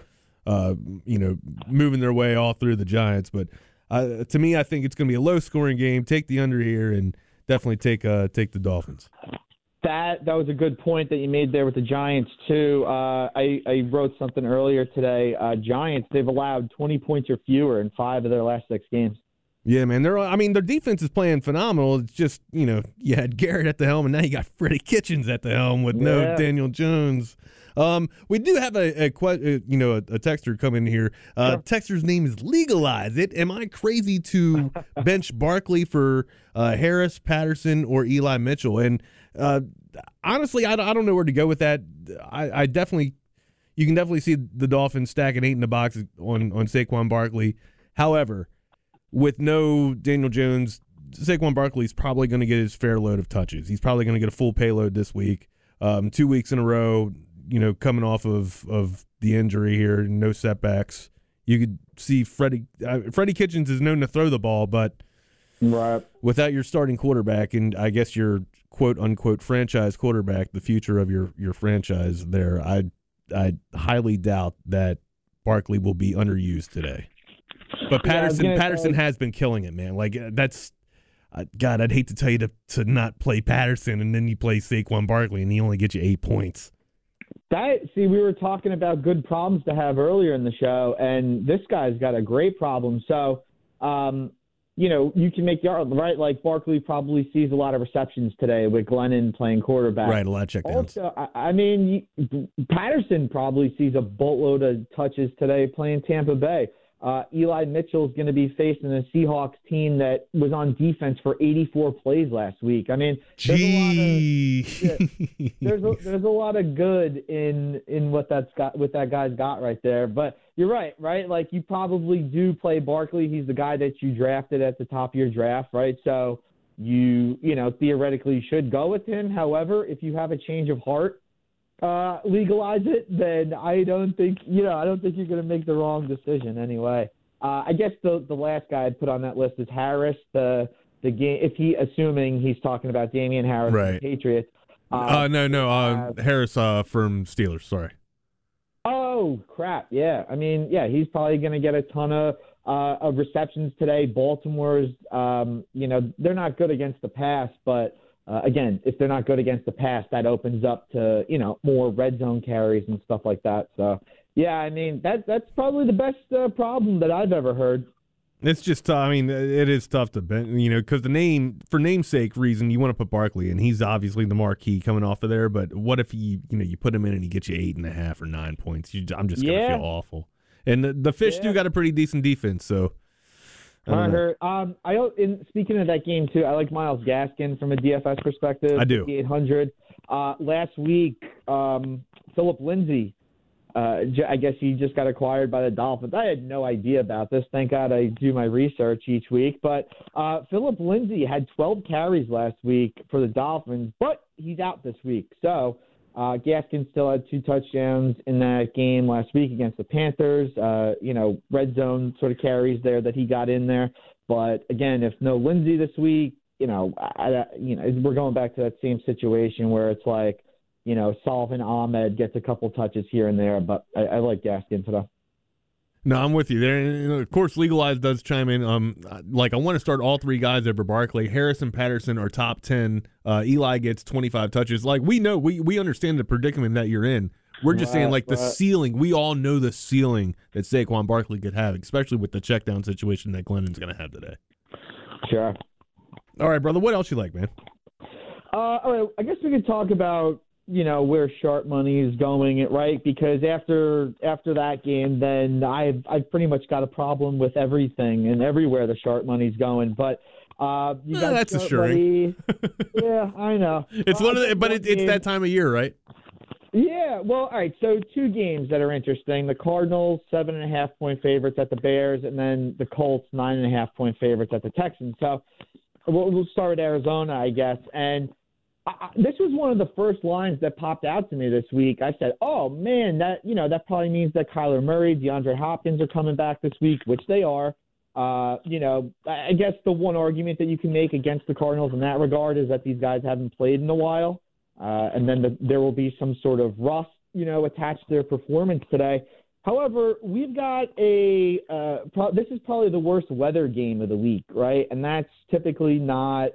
moving their way all through the Giants. But to me, I think it's going to be a low-scoring game. Take the under here and definitely take the Dolphins. That was a good point that you made there with the Giants, too. I wrote something earlier today. Giants, they've allowed 20 points or fewer in 5 of their last 6 games. Yeah, man. Their defense is playing phenomenal. It's just, you had Garrett at the helm, and now you got Freddie Kitchens at the helm with no Daniel Jones. We do have a texter come in here. Texter's name is Legalize It. Am I crazy to bench Barkley for Harris, Patterson, or Eli Mitchell? And honestly, I don't know where to go with that. You can definitely see the Dolphins stacking 8 in the box on Saquon Barkley. However, with no Daniel Jones, Saquon Barkley's probably going to get his fair load of touches. He's probably going to get a full payload this week. 2 weeks in a row, coming off of the injury here, no setbacks. You could see Freddie Kitchens is known to throw the ball, but without your starting quarterback and I guess your quote-unquote franchise quarterback, the future of your franchise there, I highly doubt that Barkley will be underused today. But Patterson has been killing it, man. Like, that's God, I'd hate to tell you to not play Patterson and then you play Saquon Barkley and he only gets you 8 points. We were talking about good problems to have earlier in the show, and this guy's got a great problem. So, you can make the argument, right? Like, Barkley probably sees a lot of receptions today with Glennon playing quarterback. Right, a lot of checkdowns. Also, Patterson probably sees a boatload of touches today playing Tampa Bay. Eli Mitchell is going to be facing a Seahawks team that was on defense for 84 plays last week. I mean, there's a lot of good in what that guy's got right there. But you're right? Like, you probably do play Barkley. He's the guy that you drafted at the top of your draft, right? So you theoretically should go with him. However, if you have a change of heart, legalize it, then I don't think you're going to make the wrong decision anyway. I guess the last guy I'd put on that list is Harris. The game, assuming he's talking about Damian Harris, right. The Patriots. Harris from Steelers. Sorry. Oh crap! Yeah, I mean, yeah, he's probably going to get a ton of receptions today. Baltimore's, they're not good against the pass, but again, if they're not good against the pass, that opens up to more red zone carries and stuff like that. So yeah, I mean that's probably the best problem that I've ever heard. It's just, it is tough to bet, because for namesake reason, you want to put Barkley in. He's obviously the marquee coming off of there, but what if you put him in and he gets you 8.5 or 9 points? I'm just going to feel awful. And the Fish do got a pretty decent defense, so. I heard. Speaking of that game too, I like Myles Gaskin from a DFS perspective. I do. 800. Last week, Philip Lindsay. I guess he just got acquired by the Dolphins. I had no idea about this. Thank God I do my research each week. But Philip Lindsay had 12 carries last week for the Dolphins, but he's out this week. So Gaskin still had 2 touchdowns in that game last week against the Panthers. Red zone sort of carries there that he got in there. But again, if no Lindsay this week, we're going back to that same situation where it's like, Sullivan Ahmed gets a couple touches here and there, but I like Gaskin today. No, I'm with you there. Of course, Legalize does chime in. I want to start all 3 guys over Barkley. Harris and Patterson are top 10. Eli gets 25 touches. We know, we understand the predicament that you're in. We're just saying, the ceiling. We all know the ceiling that Saquon Barkley could have, especially with the check down situation that Glennon's going to have today. Sure. All right, brother. What else you like, man? All right. I guess we could talk about where sharp money is going, right? Because after that game, then I've pretty much got a problem with everything and everywhere the sharp money's going. But you got that's assuring. Yeah, I know. It's it's that time of year, right? Yeah. Well, all right. So 2 games that are interesting: the Cardinals 7.5-point favorites at the Bears, and then the Colts 9.5-point favorites at the Texans. So we'll start with Arizona, I guess, and. This was one of the first lines that popped out to me this week. I said, "Oh man, that probably means that Kyler Murray, DeAndre Hopkins are coming back this week," which they are. I guess the one argument that you can make against the Cardinals in that regard is that these guys haven't played in a while, and then there will be some sort of rust, attached to their performance today. However, we've got this is probably the worst weather game of the week, right? And that's typically not.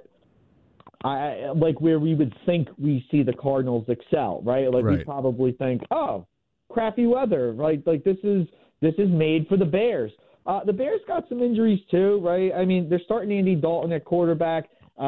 Where we would think we see the Cardinals excel, right? Right. We probably think, oh, crappy weather, right? This is made for the Bears. The Bears got some injuries too, right? I mean, they're starting Andy Dalton at quarterback.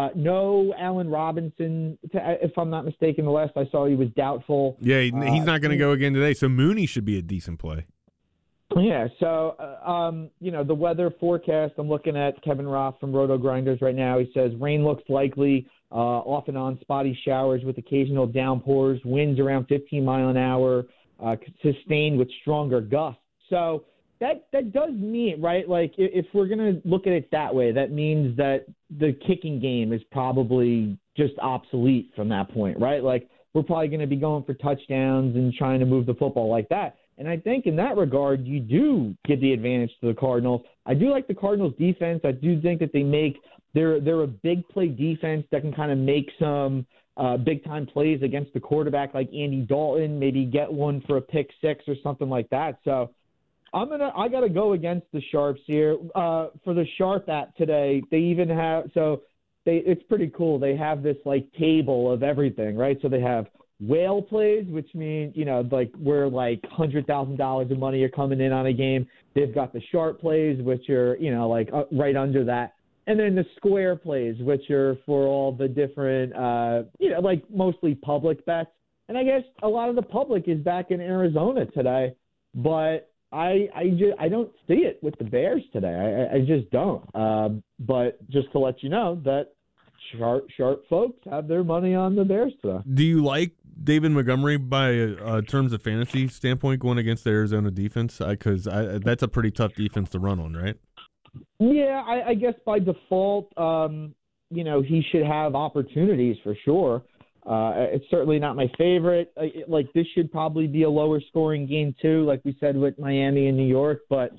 No Allen Robinson, if I'm not mistaken. The last I saw, he was doubtful. Yeah, he's not going to go again today. So Mooney should be a decent play. Yeah, so, the weather forecast, I'm looking at Kevin Roth from Roto Grinders right now. He says rain looks likely, off and on spotty showers with occasional downpours, winds around 15 mile an hour, sustained with stronger gusts. So that does mean, right, if we're going to look at it that way, that means that the kicking game is probably just obsolete from that point, right? We're probably going to be going for touchdowns and trying to move the football like that. And I think in that regard, you do give the advantage to the Cardinals. I do like the Cardinals' defense. I do think that they're a big play defense that can kind of make some big-time plays against the quarterback like Andy Dalton, maybe get one for a pick 6 or something like that. So I got to go against the Sharps here. For the Sharp app today, they even have it's pretty cool. They have this table of everything, right? So they have whale plays, which means, where $100,000 of money are coming in on a game. They've got the sharp plays, which are, right under that. And then the square plays, which are for all the different, mostly public bets. And I guess a lot of the public is back in Arizona today, but I don't see it with the Bears today. I just don't. But just to let you know that sharp folks have their money on the Bears today. Do you like David Montgomery by terms of fantasy standpoint going against the Arizona defense? Because that's a pretty tough defense to run on, right? Yeah, I guess by default, he should have opportunities for sure. It's certainly not my favorite. This should probably be a lower scoring game too, like we said with Miami and New York. But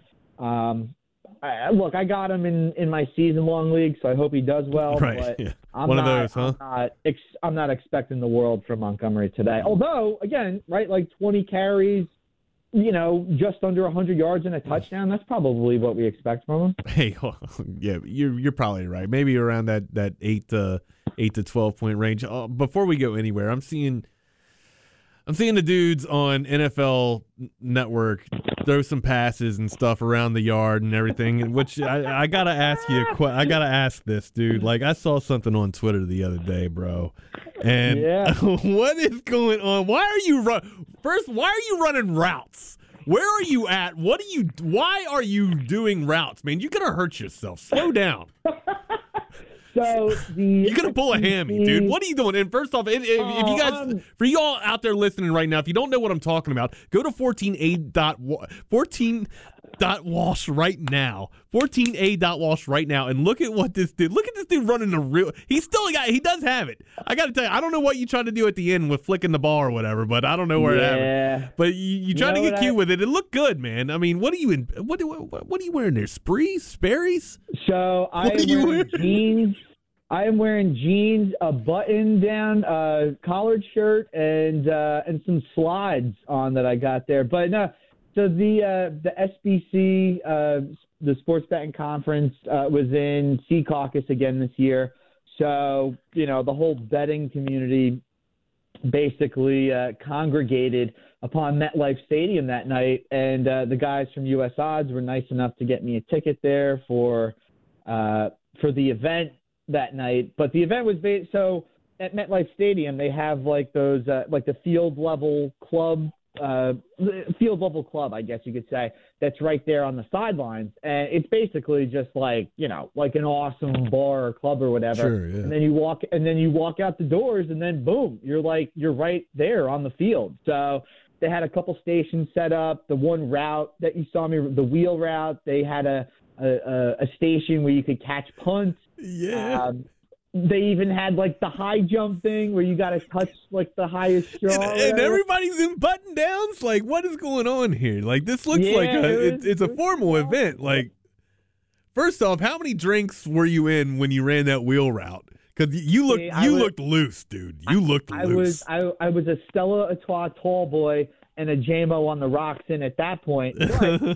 I got him in my season-long league, so I hope he does well. Right. But Yeah. I'm One not, of those, huh? I'm not expecting the world from Montgomery today. Although, again, right, 20 carries, just under 100 yards and a touchdown. That's probably what we expect from him. Hey, yeah, you're probably right. Maybe around that 8 to 12 point range. Before we go anywhere, I'm seeing the dudes on NFL Network throw some passes and stuff around the yard and everything. Which I gotta ask you. I gotta ask this, dude. I saw something on Twitter the other day, bro. And what is going on? Why are you running routes? Where are you at? Why are you doing routes, man? You're gonna hurt yourself. Slow down. So you're gonna pull a hammy, dude. What are you doing? And first off, if you guys, for you all out there listening right now, if you don't know what I'm talking about, go to 14a.walsh right now. 14a.walsh right now, and look at what this dude. Look at this dude running the real. He does have it. I got to tell you, I don't know what you tried to do at the end with flicking the ball or whatever, but I don't know where it happened. But you tried to get cute with it. It looked good, man. I mean, what are you in? What are you wearing there? Sperry's? So I am wearing jeans. I am wearing jeans, a button-down collared shirt, and some slides on that I got there. But no, so the SBC, the Sports Betting Conference, was in Sea Caucus again this year. So the whole betting community basically congregated upon MetLife Stadium that night, and the guys from US Odds were nice enough to get me a ticket there for the event that night. But the event was so at MetLife Stadium they have those the field level club, I guess you could say, that's right there on the sidelines, and it's basically just like an awesome bar or club or whatever. Sure, yeah. And then you walk out the doors, and then boom, you're right there on the field. So they had a couple stations set up. The one route that you saw me, the wheel route, they had a station where you could catch punts. Yeah. They even had the high jump thing where you got to touch the highest straw. And everybody's in button downs. What is going on here? This looks it's a formal event. First off, how many drinks were you in when you ran that wheel route? Because you looked loose, dude. You looked loose. I was a Stella Artois tall boy and a JMO on the rocks in at that point. But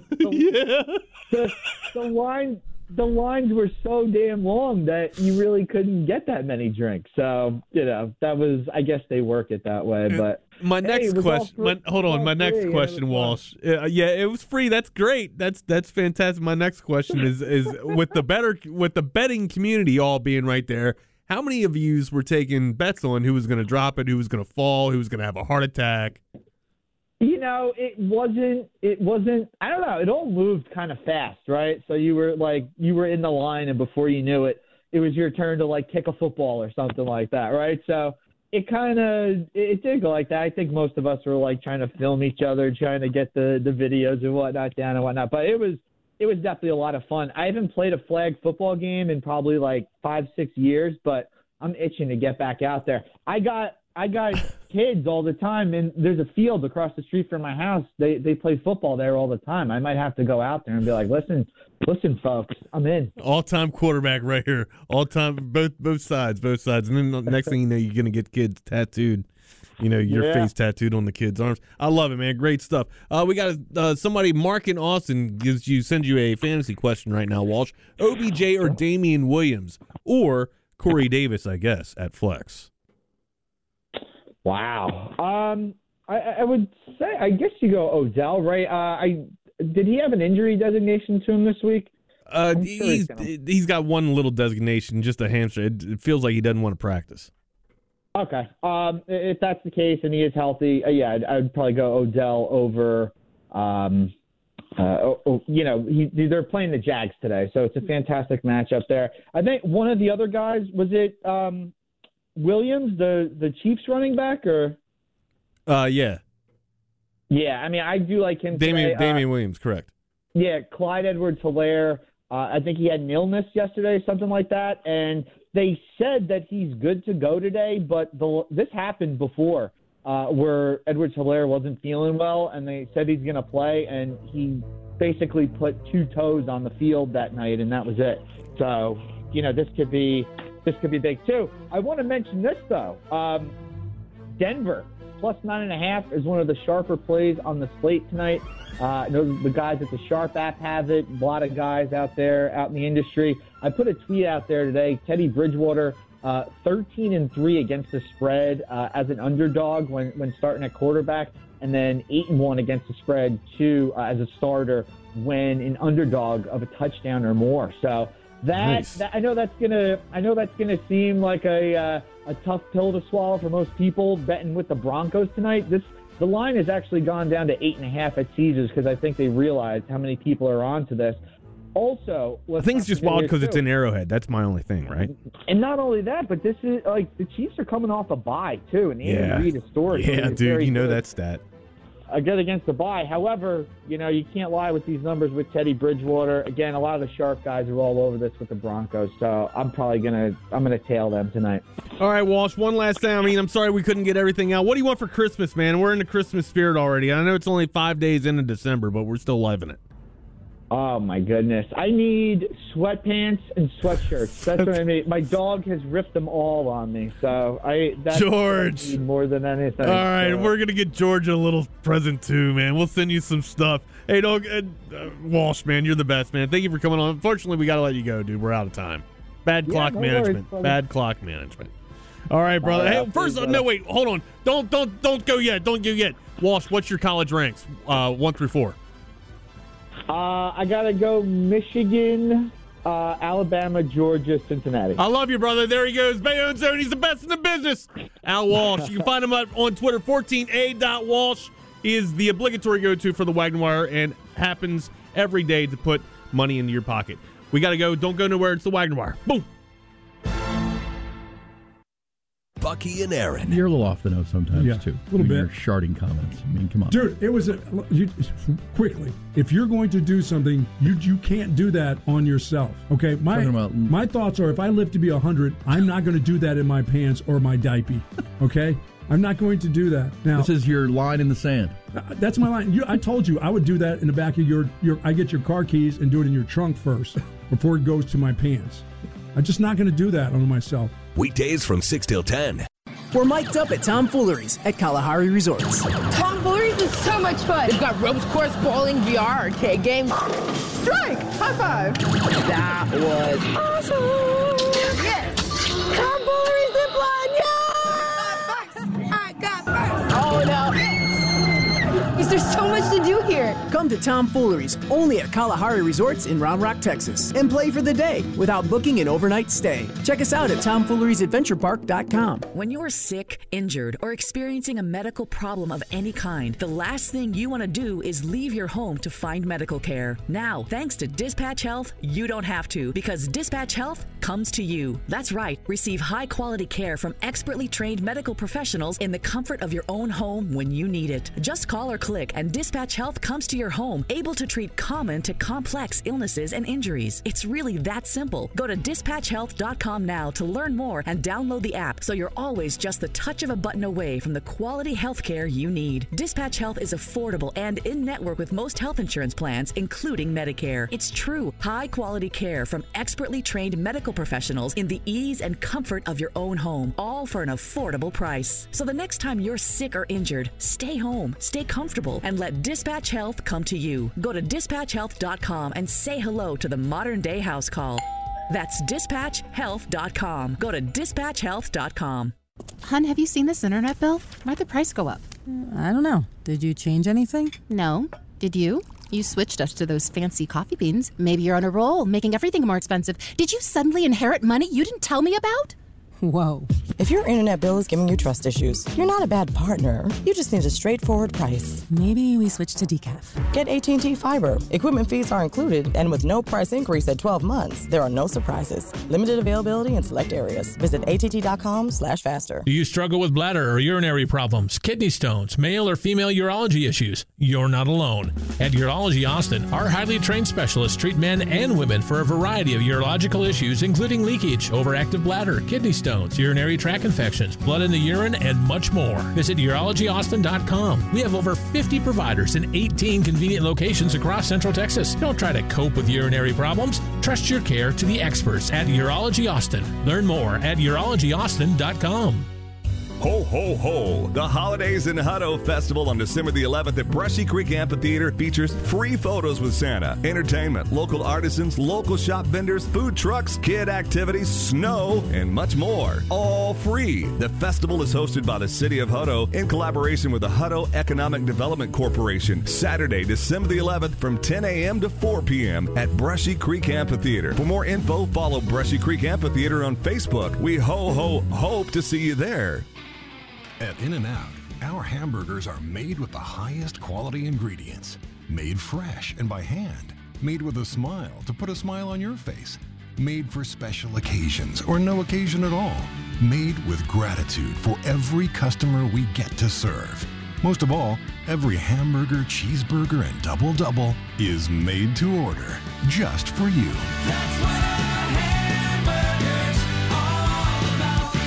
the lines were so damn long that you really couldn't get that many drinks. So, that was, I guess they work it that way. But my next question, my next question, Walsh. It was free. That's great. That's fantastic. My next question is with the betting community all being right there, how many of yous were taking bets on who was going to drop it, who was going to fall, who was going to have a heart attack? It wasn't, I don't know. It all moved kind of fast, right? So you were in the line, and before you knew it, it was your turn to kick a football or something like that, right? So it did go like that. I think most of us were trying to film each other, trying to get the videos and whatnot down and whatnot. But it was definitely a lot of fun. I haven't played a flag football game in probably 5-6 years, but I'm itching to get back out there. I got kids all the time, and there's a field across the street from my house. They play football there all the time. I might have to go out there and be like, listen, folks, I'm in. All-time quarterback right here. All-time, both sides. And then the next thing you know, you're going to get kids tattooed. Your face tattooed on the kids' arms. I love it, man. Great stuff. We got somebody, Mark in Austin, sends you a fantasy question right now, Walsh. OBJ or Damian Williams or Corey Davis, I guess, at flex. Wow. I would say, I guess you go Odell, right? Did he have an injury designation to him this week? He's got one little designation, just a hamstring. It feels like he doesn't want to practice. Okay. If that's the case and he is healthy, I'd probably go Odell over. They're playing the Jags today, so it's a fantastic matchup there. I think one of the other guys, was it Williams, the Chiefs running back, or? Yeah. Yeah, I mean, I do like him. Damian Williams, correct. Yeah, Clyde Edwards-Helaire. I think he had an illness yesterday, something like that, and they said that he's good to go today, but this happened before where Edwards-Helaire wasn't feeling well, and they said he's going to play, and he basically put 2 toes on the field that night, and that was it. So, this could be big too. I want to mention this though. Denver plus 9.5 is one of the sharper plays on the slate tonight. I know the guys at the Sharp app have it. A lot of guys out there, out in the industry. I put a tweet out there today. Teddy Bridgewater, 13-3 against the spread as an underdog when starting at quarterback, and then 8-1 against the spread too as a starter when an underdog of a touchdown or more. So that I know that's gonna seem like a tough pill to swallow for most people betting with the Broncos tonight. The line has actually gone down to 8.5 at Caesars because I think they realized how many people are onto this. Also, I think it's just wild because it's in Arrowhead. That's my only thing, right? And not only that, but this is like the Chiefs are coming off a bye too, and Andy Reid historically. Yeah, dude, you know that stat. Good against the bye. However, you can't lie with these numbers with Teddy Bridgewater. Again, a lot of the sharp guys are all over this with the Broncos, so I'm gonna tail them tonight. All right, Walsh, one last time. I'm sorry we couldn't get everything out. What do you want for Christmas, man? We're in the Christmas spirit already. I know it's only 5 days into December, but we're still loving it. Oh, my goodness. I need sweatpants and sweatshirts. That's what I need. My dog has ripped them all on me, so that's George. What I need more than anything. All right, we're going to get George a little present too, man. We'll send you some stuff. Hey, dog, Walsh, man, you're the best, man. Thank you for coming on. Unfortunately, we got to let you go, dude. We're out of time. Bad clock management. Bad clock management. All right, brother. Hey, first, no, wait, hold on. Don't go yet. Don't go yet. Walsh, what's your college ranks? 1 through 4. I gotta go Michigan, Alabama, Georgia, Cincinnati. I love you, brother. There he goes. Bayonne Zone. He's the best in the business. Al Walsh. You can find him on Twitter, 14a.walsh. He is the obligatory go-to for the Wagner Wire and happens every day to put money into your pocket. We got to go. Don't go nowhere. It's the Wagner Wire. Boom. Bucky and Aaron. You're a little off the nose sometimes, too. A little bit. You're sharding comments. I mean, come on. Dude, it was quickly. If you're going to do something, you can't do that on yourself. Okay? My thoughts are if I live to be 100, I'm not going to do that in my pants or my diaper. Okay? I'm not going to do that. Now, this is your line in the sand. That's my line. I told you I would do that in the back of your I get your car keys and do it in your trunk first before it goes to my pants. I'm just not going to do that on myself. Weekdays from 6 till 10. We're mic'd up at Tom Foolery's at Kalahari Resorts. Tom Foolery's is so much fun. They've got ropes course, bowling, VR, arcade games. Strike! High five! That was awesome! Yes! Tom Foolery's zipline! Yeah! I got first! Oh no! There's so much to do here. Come to Tom Foolery's, only at Kalahari Resorts in Round Rock, Texas, and play for the day without booking an overnight stay. Check us out at TomFoolery'sAdventurePark.com. When you're sick, injured, or experiencing a medical problem of any kind, the last thing you want to do is leave your home to find medical care. Now, thanks to Dispatch Health, you don't have to, because Dispatch Health comes to you. That's right. Receive high-quality care from expertly trained medical professionals in the comfort of your own home when you need it. Just call or click, and Dispatch Health comes to your home, able to treat common to complex illnesses and injuries. It's really that simple. Go to dispatchhealth.com now to learn more and download the app so you're always just the touch of a button away from the quality health care you need. Dispatch Health is affordable and in-network with most health insurance plans, including Medicare. It's true, high-quality care from expertly trained medical professionals in the ease and comfort of your own home, all for an affordable price. So the next time you're sick or injured, stay home, stay comfortable, and let Dispatch Health come to you. Go to dispatchhealth.com and say hello to the modern-day house call. That's dispatchhealth.com. Go to dispatchhealth.com. Hun, have you seen this internet bill? Why'd the price go up? I don't know. Did you change anything? No. Did you? You switched us to those fancy coffee beans. Maybe you're on a roll, making everything more expensive. Did you suddenly inherit money you didn't tell me about? Whoa. If your internet bill is giving you trust issues, you're not a bad partner. You just need a straightforward price. Maybe we switch to decaf. Get AT&T Fiber. Equipment fees are included, and with no price increase at 12 months, there are no surprises. Limited availability in select areas. Visit att.com/faster. Do you struggle with bladder or urinary problems, kidney stones, male or female urology issues? You're not alone. At Urology Austin, our highly trained specialists treat men and women for a variety of urological issues, including leakage, overactive bladder, kidney stones, urinary tract infections, blood in the urine, and much more. Visit urologyaustin.com. We have over 50 providers in 18 convenient locations across Central Texas. Don't try to cope with urinary problems. Trust your care to the experts at Urology Austin. Learn more at urologyaustin.com. Ho, ho, ho. The Holidays in Hutto Festival on December the 11th at Brushy Creek Amphitheater features free photos with Santa, entertainment, local artisans, local shop vendors, food trucks, kid activities, snow, and much more. All free. The festival is hosted by the City of Hutto in collaboration with the Hutto Economic Development Corporation. Saturday, December the 11th from 10 a.m. to 4 p.m. at Brushy Creek Amphitheater. For more info, follow Brushy Creek Amphitheater on Facebook. We hope to see you there. At In-N-Out, our hamburgers are made with the highest quality ingredients. Made fresh and by hand. Made with a smile to put a smile on your face. Made for special occasions or no occasion at all. Made with gratitude for every customer we get to serve. Most of all, every hamburger, cheeseburger, and double-double is made to order just for you. That's what our hamburgers all about.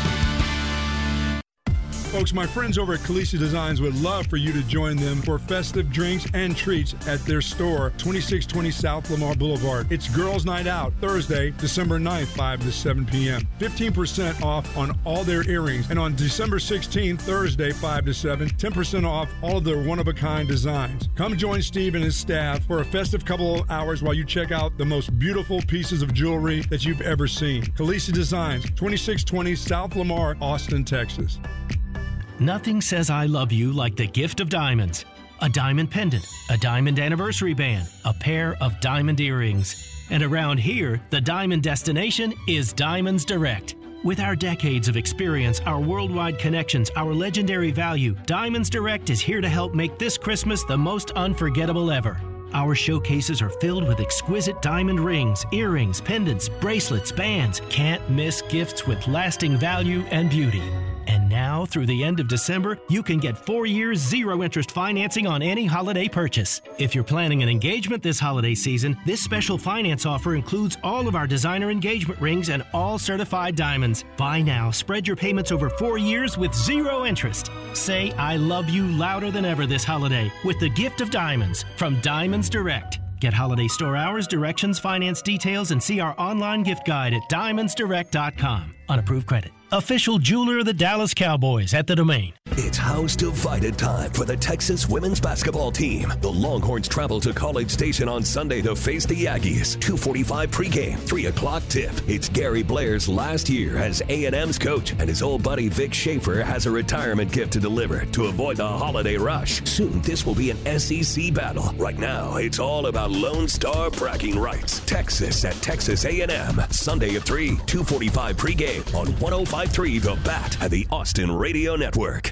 Folks, my friends over at Khaleesi Designs would love for you to join them for festive drinks and treats at their store, 2620 South Lamar Boulevard. It's Girls Night Out, Thursday, December 9th, 5 to 7 p.m. 15% off on all their earrings. And on December 16th, Thursday, 5 to 7, 10% off all of their one-of-a-kind designs. Come join Steve and his staff for a festive couple of hours while you check out the most beautiful pieces of jewelry that you've ever seen. Khaleesi Designs, 2620 South Lamar, Austin, Texas. Nothing says I love you like the gift of diamonds. A diamond pendant, a diamond anniversary band, a pair of diamond earrings. And around here, the diamond destination is Diamonds Direct. With our decades of experience, our worldwide connections, our legendary value, Diamonds Direct is here to help make this Christmas the most unforgettable ever. Our showcases are filled with exquisite diamond rings, earrings, pendants, bracelets, bands. Can't miss gifts with lasting value and beauty. And now, through the end of December, you can get 4 years, zero interest financing on any holiday purchase. If you're planning an engagement this holiday season, this special finance offer includes all of our designer engagement rings and all certified diamonds. Buy now, spread your payments over 4 years with zero interest. Say I love you louder than ever this holiday with the gift of diamonds from Diamonds Direct. Get holiday store hours, directions, finance details, and see our online gift guide at diamondsdirect.com. Unapproved credit. Official jeweler of the Dallas Cowboys at the Domain. It's House Divided time for the Texas women's basketball team. The Longhorns travel to College Station on Sunday to face the Aggies. 2:45 pregame, 3 o'clock tip. It's Gary Blair's last year as A&M's coach, and his old buddy Vic Schaefer has a retirement gift to deliver to avoid the holiday rush. Soon, this will be an SEC battle. Right now, it's all about Lone Star bragging rights. Texas at Texas A&M. Sunday at 3, 2:45 pregame on 105.3 The Bat at the Austin Radio Network.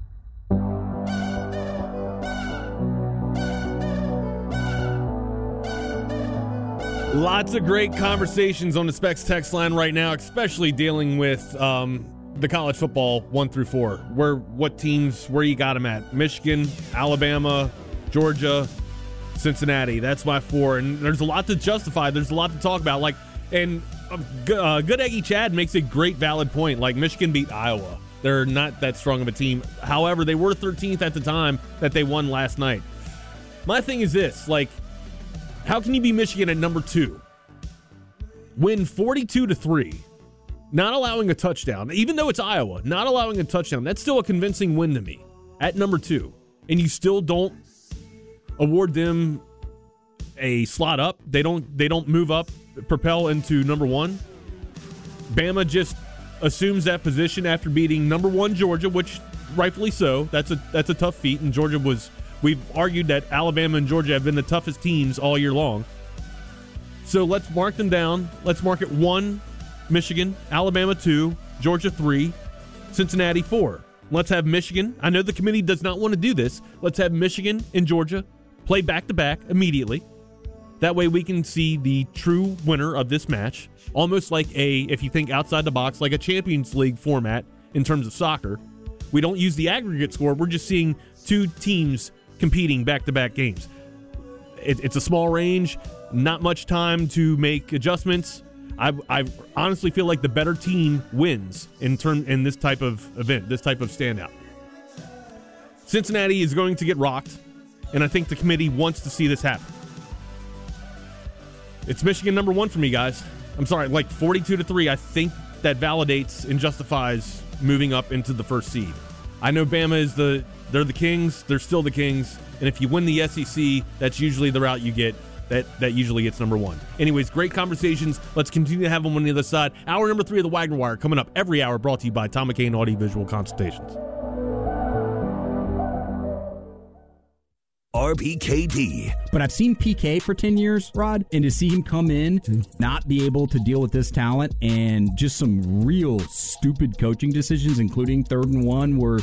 Lots of great conversations on the Specs text line right now, especially dealing with the college football 1 through 4. What teams, where you got them at? Michigan, Alabama, Georgia, Cincinnati. That's my 4. And there's a lot to justify. There's a lot to talk about. And Good Eggy Chad makes a great valid point. Like, Michigan beat Iowa. They're not that strong of a team. However, they were 13th at the time that they won last night. My thing is this, how can you be Michigan at number 2? Win 42-3, not allowing a touchdown, even though it's Iowa, not allowing a touchdown. That's still a convincing win to me at number 2. And you still don't award them a slot up. They don't move up, propel into number 1. Bama just assumes that position after beating number 1 Georgia, which rightfully so. That's a tough feat, and Georgia was. We've argued that Alabama and Georgia have been the toughest teams all year long. So let's mark them down. Let's mark it 1, Michigan, Alabama 2, Georgia 3, Cincinnati 4. Let's have Michigan. I know the committee does not want to do this. Let's have Michigan and Georgia play back-to-back immediately. That way we can see the true winner of this match, almost like if you think outside the box, like a Champions League format in terms of soccer. We don't use the aggregate score. We're just seeing two teams competing back-to-back games. It's a small range, not much time to make adjustments. I honestly feel like the better team wins in this type of event, this type of standout. Cincinnati is going to get rocked, and I think the committee wants to see this happen. It's Michigan number 1 for me, guys. I'm sorry, like 42-3. I think that validates and justifies moving up into the first seed. I know Bama they're the Kings. They're still the Kings. And if you win the SEC, that's usually the route you get. That usually gets number 1. Anyways, great conversations. Let's continue to have them on the other side. Hour number 3 of the Wagner Wire coming up every hour, brought to you by Tom McCain Audiovisual Consultations. RPKD. But I've seen PK for 10 years, Rod, and to see him come in, not be able to deal with this talent, and just some real stupid coaching decisions, including 3rd and 1, where